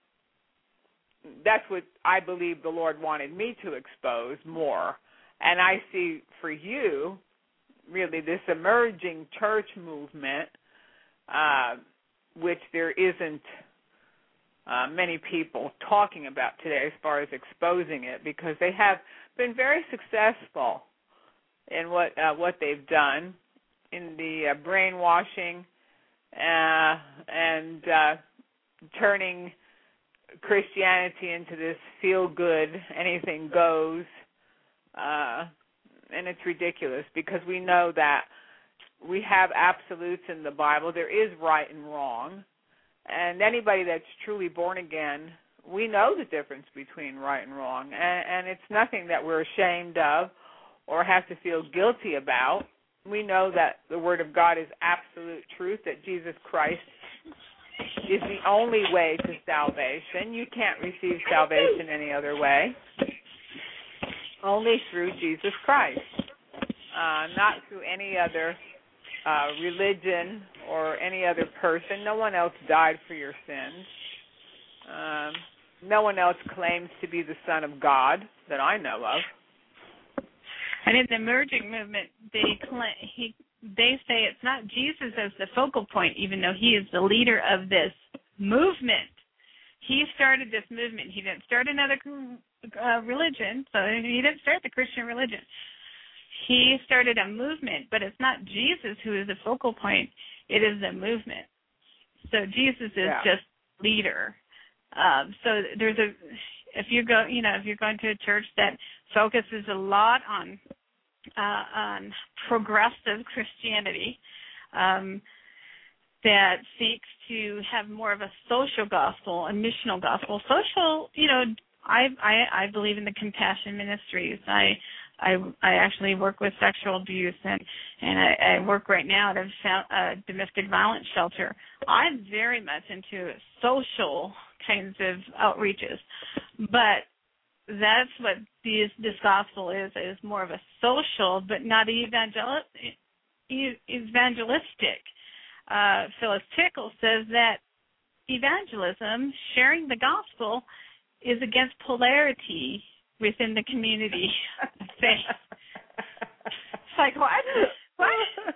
that's what I believe the Lord wanted me to expose more. And I see for you, really, this emerging church movement, uh, which there isn't uh, many people talking about today as far as exposing it, because they have been very successful in what uh, what they've done in the uh, brainwashing uh, and uh, turning Christianity into this feel-good, anything goes, uh, and it's ridiculous because we know that we have absolutes in the Bible. There is right and wrong, and anybody that's truly born again, we know the difference between right and wrong, and, and it's nothing that we're ashamed of or have to feel guilty about. We know that the Word of God is absolute truth, that Jesus Christ is the only way to salvation. You can't receive salvation any other way, only through Jesus Christ, uh, not through any other uh, religion or any other person. No one else died for your sins. Um, no one else claims to be the Son of God that I know of. And in the emerging movement, they claim, he, they say it's not Jesus as the focal point, even though he is the leader of this movement. He started this movement. He didn't start another uh, religion, so he didn't start the Christian religion. He started a movement, but it's not Jesus who is the focal point. It is the movement. So Jesus is yeah. just leader. Um, so there's a if you go, you know, if you're going to a church that focuses a lot on uh, on progressive Christianity, um, that seeks to have more of a social gospel, a missional gospel. Social, you know, I I, I believe in the compassion ministries. I I I actually work with sexual abuse, and and I, I work right now at a, a domestic violence shelter. I'm very much into social kinds of outreaches, but that's what these, this gospel is, is more of a social, but not evangel- evangelistic. Uh, Phyllis Tickle says that evangelism, sharing the gospel, is against polarity within the community of faith. It's like, what? What?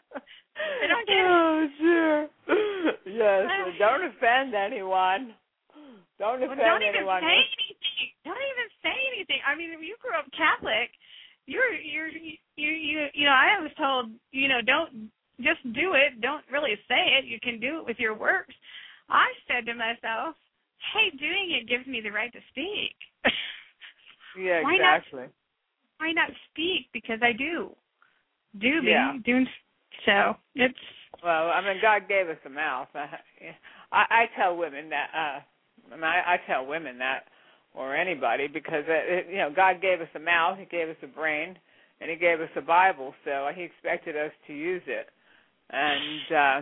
I don't get it. Oh, sure. Yes, well, don't offend anyone. Don't offend well, don't even anyone. say anything. Don't even say anything. I mean, if you grew up Catholic, you're you're you you you know. I was told, you know, don't just do it. Don't really say it. You can do it with your works. I said to myself, hey, doing it gives me the right to speak. Yeah, why exactly. Not, why not speak? Because I do. Do be yeah. doing so. It's well. I mean, God gave us a mouth. I I, I tell women that. Uh, I mean, I, I tell women that, or anybody, because it, you know, God gave us a mouth, He gave us a brain, and He gave us a Bible. So He expected us to use it, and uh,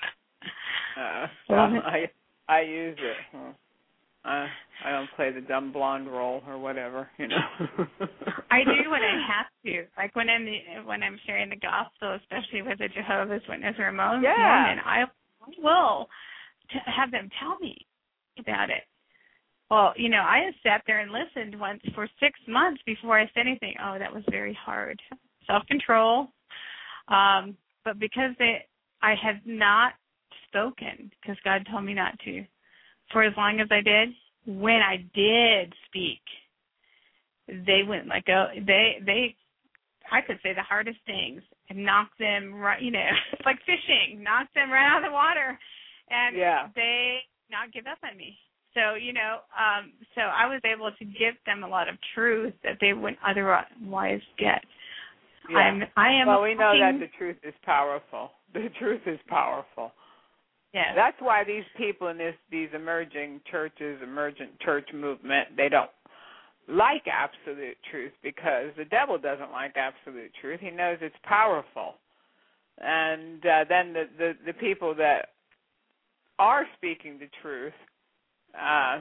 uh, so I I use it. I I don't play the dumb blonde role or whatever, you know. I do when I have to, like when I'm the, when I'm sharing the gospel, especially with a Jehovah's Witness or a Mormon. Yeah. I will t- have them tell me about it. Well, you know, I sat there and listened once for six months before I said anything. Oh, that was very hard. Self-control. Um, but because they, I had not spoken, because God told me not to, for as long as I did, when I did speak, they wouldn't let go. They, they, I could say the hardest things and knock them right, you know, it's like fishing, knock them right out of the water. And yeah. they not give up on me. So, you know, um, so I was able to give them a lot of truth that they wouldn't otherwise get. Yeah. I'm, I am well, we know fucking, that the truth is powerful. The truth is powerful. Yeah. That's why these people in this these emerging churches, emergent church movement, they don't like absolute truth, because the devil doesn't like absolute truth. He knows it's powerful. And uh, then the, the, the people that are speaking the truth, uh,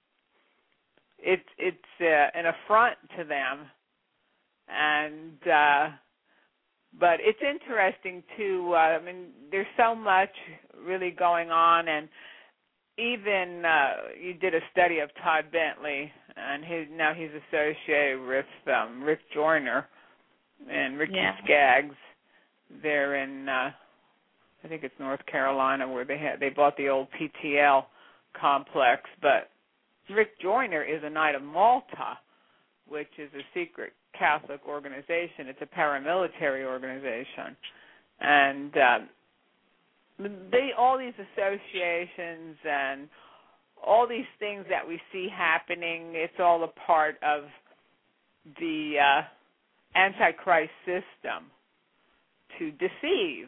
it, it's uh, an affront to them. And uh, but it's interesting too. Uh, I mean, there's so much really going on, and even uh, you did a study of Todd Bentley, and his, now he's associated with um, Rick Joyner and Ricky yeah. Skaggs. They're in, uh, I think it's North Carolina, where they had they bought the old P T L complex. But Rick Joyner is a Knight of Malta, which is a secret Catholic organization. It's a paramilitary organization, and um, they all these associations and all these things that we see happening. It's all a part of the uh, Antichrist system to deceive,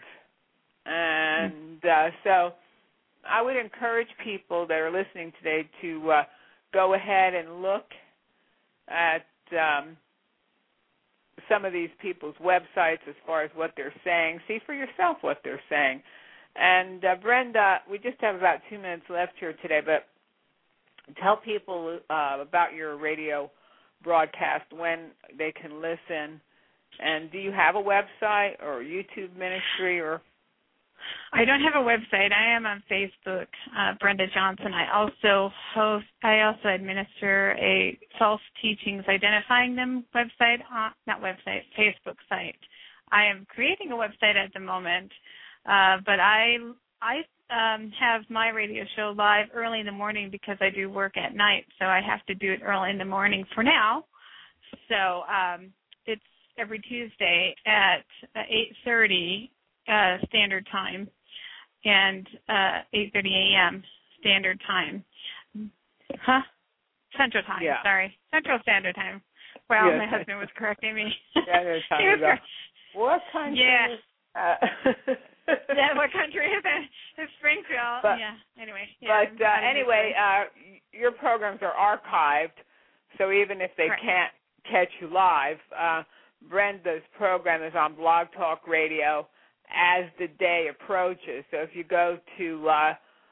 and uh, so I would encourage people that are listening today to uh, go ahead and look at um, some of these people's websites as far as what they're saying. See for yourself what they're saying. And uh, Brenda, we just have about two minutes left here today, but tell people uh, about your radio broadcast, when they can listen. And do you have a website or YouTube ministry? Or I don't have a website. I am on Facebook, uh, Brenda Johnson. I also host. I also administer a false teachings identifying them website, uh, not website, Facebook site. I am creating a website at the moment, uh, but I I um, have my radio show live early in the morning because I do work at night, so I have to do it early in the morning for now. So um, it's every Tuesday at eight thirty uh, Standard Time and uh, eight thirty a.m. Standard Time. Huh? Central Time, yeah. sorry. Central Standard Time. Wow, yes. my husband was correcting me. Yeah, time he was to go. What country yeah. is uh, yeah, what country is it? It's Springfield. But, yeah. Anyway. Yeah, but uh, anyway, uh, your programs are archived, so even if they Correct. can't catch you live, uh, Brenda's program is on Blog Talk Radio as the day approaches. So if you go to uh,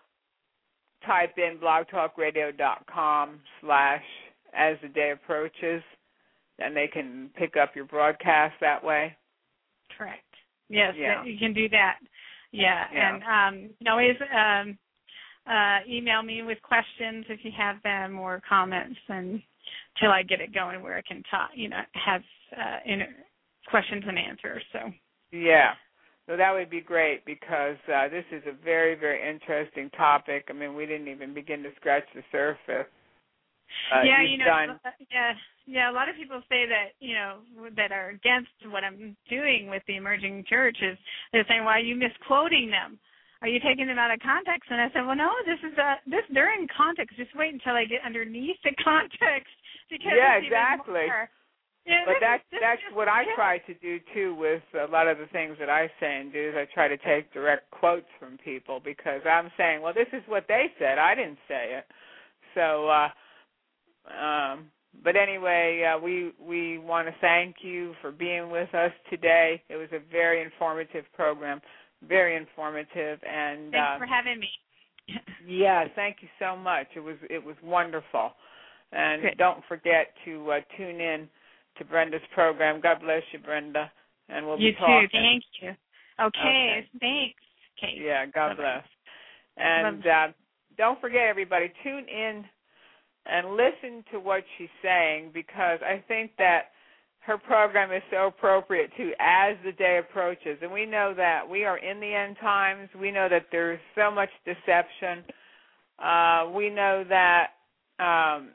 type in blogtalkradio.com slash as the day approaches, then they can pick up your broadcast that way. Correct. Yes, Yeah. you can do that. Yeah, Yeah. and um, you can always um, uh, email me with questions if you have them or comments, and till I get it going where I can talk, you know, have uh, in, questions and answers. So. Yeah. So that would be great because uh, this is a very, very interesting topic. I mean, we didn't even begin to scratch the surface. Uh, yeah, you've you know, done... yeah, yeah. A lot of people say that, you know, that are against what I'm doing with the emerging church is they're saying, "Why are you misquoting them? Are you taking them out of context?" And I said, "Well, no. This is a, this they're in context. Just wait until I get underneath the context because yeah, it's exactly." Even more. Yeah, but this, that's this that's just, what I yeah. try to do too with a lot of the things that I say and do is I try to take direct quotes from people because I'm saying, well, this is what they said. I didn't say it. So, uh, um, but anyway, uh, we we want to thank you for being with us today. It was a very informative program, very informative, and thanks uh, for having me. yeah, thank you so much. It was it was wonderful, and Good. don't forget to uh, tune in to Brenda's program. God bless you, Brenda, and we'll you be talking. too. Thank you. Okay. Okay. Thanks. Okay. Yeah, God Bye-bye. bless. And uh, don't forget, everybody, tune in and listen to what she's saying because I think that her program is so appropriate to as the day approaches. And we know that we are in the end times. We know that there's so much deception. Uh, we know that um,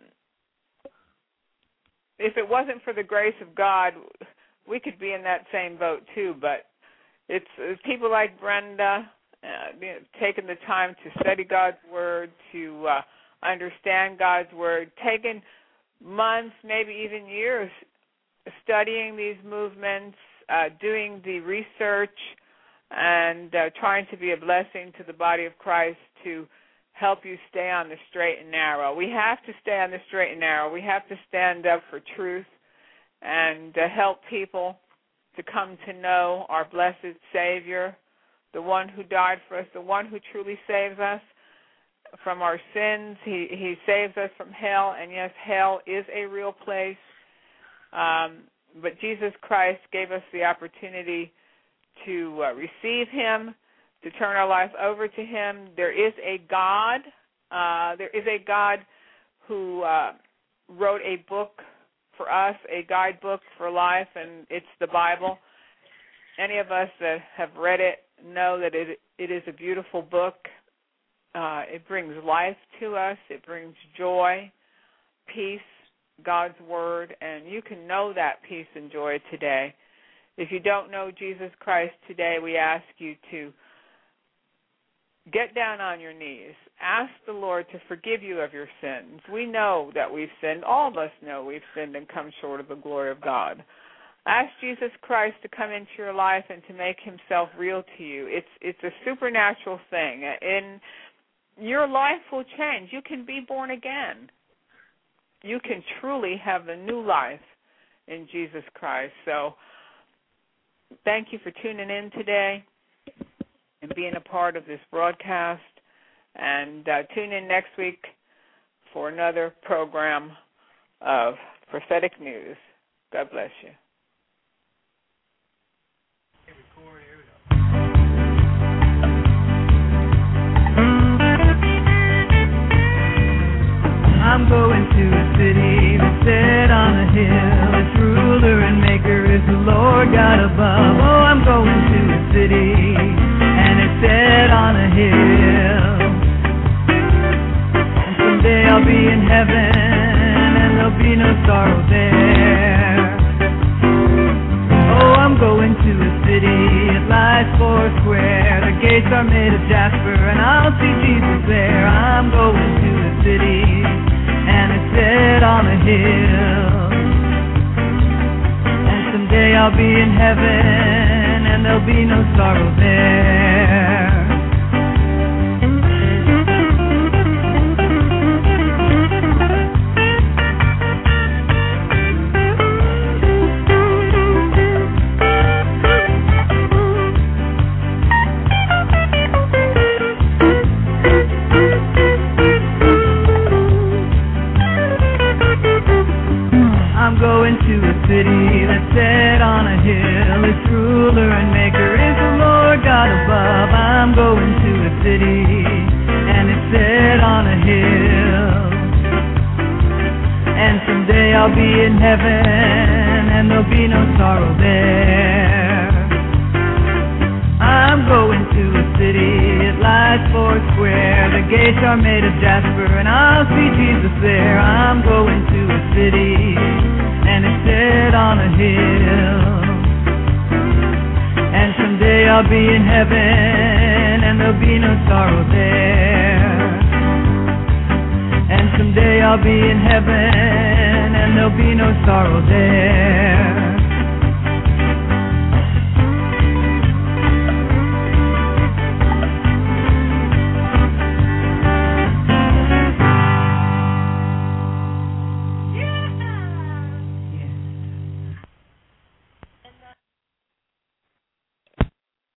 if it wasn't for the grace of God, we could be in that same boat too. But it's, it's people like Brenda uh, you know, taking the time to study God's Word, to uh, understand God's Word, taking months, maybe even years, studying these movements, uh, doing the research, and uh, trying to be a blessing to the body of Christ to help you stay on the straight and narrow. We have to stay on the straight and narrow. We have to stand up for truth and uh, help people to come to know our blessed Savior, the one who died for us, the one who truly saves us from our sins. He, he saves us from hell, and yes, hell is a real place. Um, but Jesus Christ gave us the opportunity to uh, receive Him, to turn our life over to Him. There is a God. Uh, there is a God who uh, wrote a book for us, a guidebook for life, and it's the Bible. Any of us that have read it know that it it is a beautiful book. Uh, it brings life to us. It brings joy, peace, God's Word, and you can know that peace and joy today. If you don't know Jesus Christ today, we ask you to get down on your knees. Ask the Lord to forgive you of your sins. We know that we've sinned. All of us know we've sinned and come short of the glory of God. Ask Jesus Christ to come into your life and to make Himself real to you. It's it's a supernatural thing. And your life will change. You can be born again. You can truly have a new life in Jesus Christ. So thank you for tuning in today and being a part of this broadcast. And uh, tune in next week for another program of prophetic news. God bless you. I'm going to a city that's set on a hill. Its ruler and maker is the Lord God above. Oh, I'm going to a city, and it's set on a hill. And someday I'll be in heaven, and there'll be no sorrow there. Oh, I'm going to a city, it lies four square. The gates are made of jasper, and I'll see Jesus there. I'm going to a city, and it's set on a hill. And someday I'll be in heaven, and there'll be no sorrow there. city, and it's set on a hill. And someday I'll be in heaven, and there'll be no sorrow there. I'm going to a city, it lies four square. The gates are made of jasper, and I'll see Jesus there. I'm going to a city, and it's set on a hill. And someday I'll be in heaven, and there'll be no sorrow there. And someday I'll be in heaven, and there'll be no sorrow there.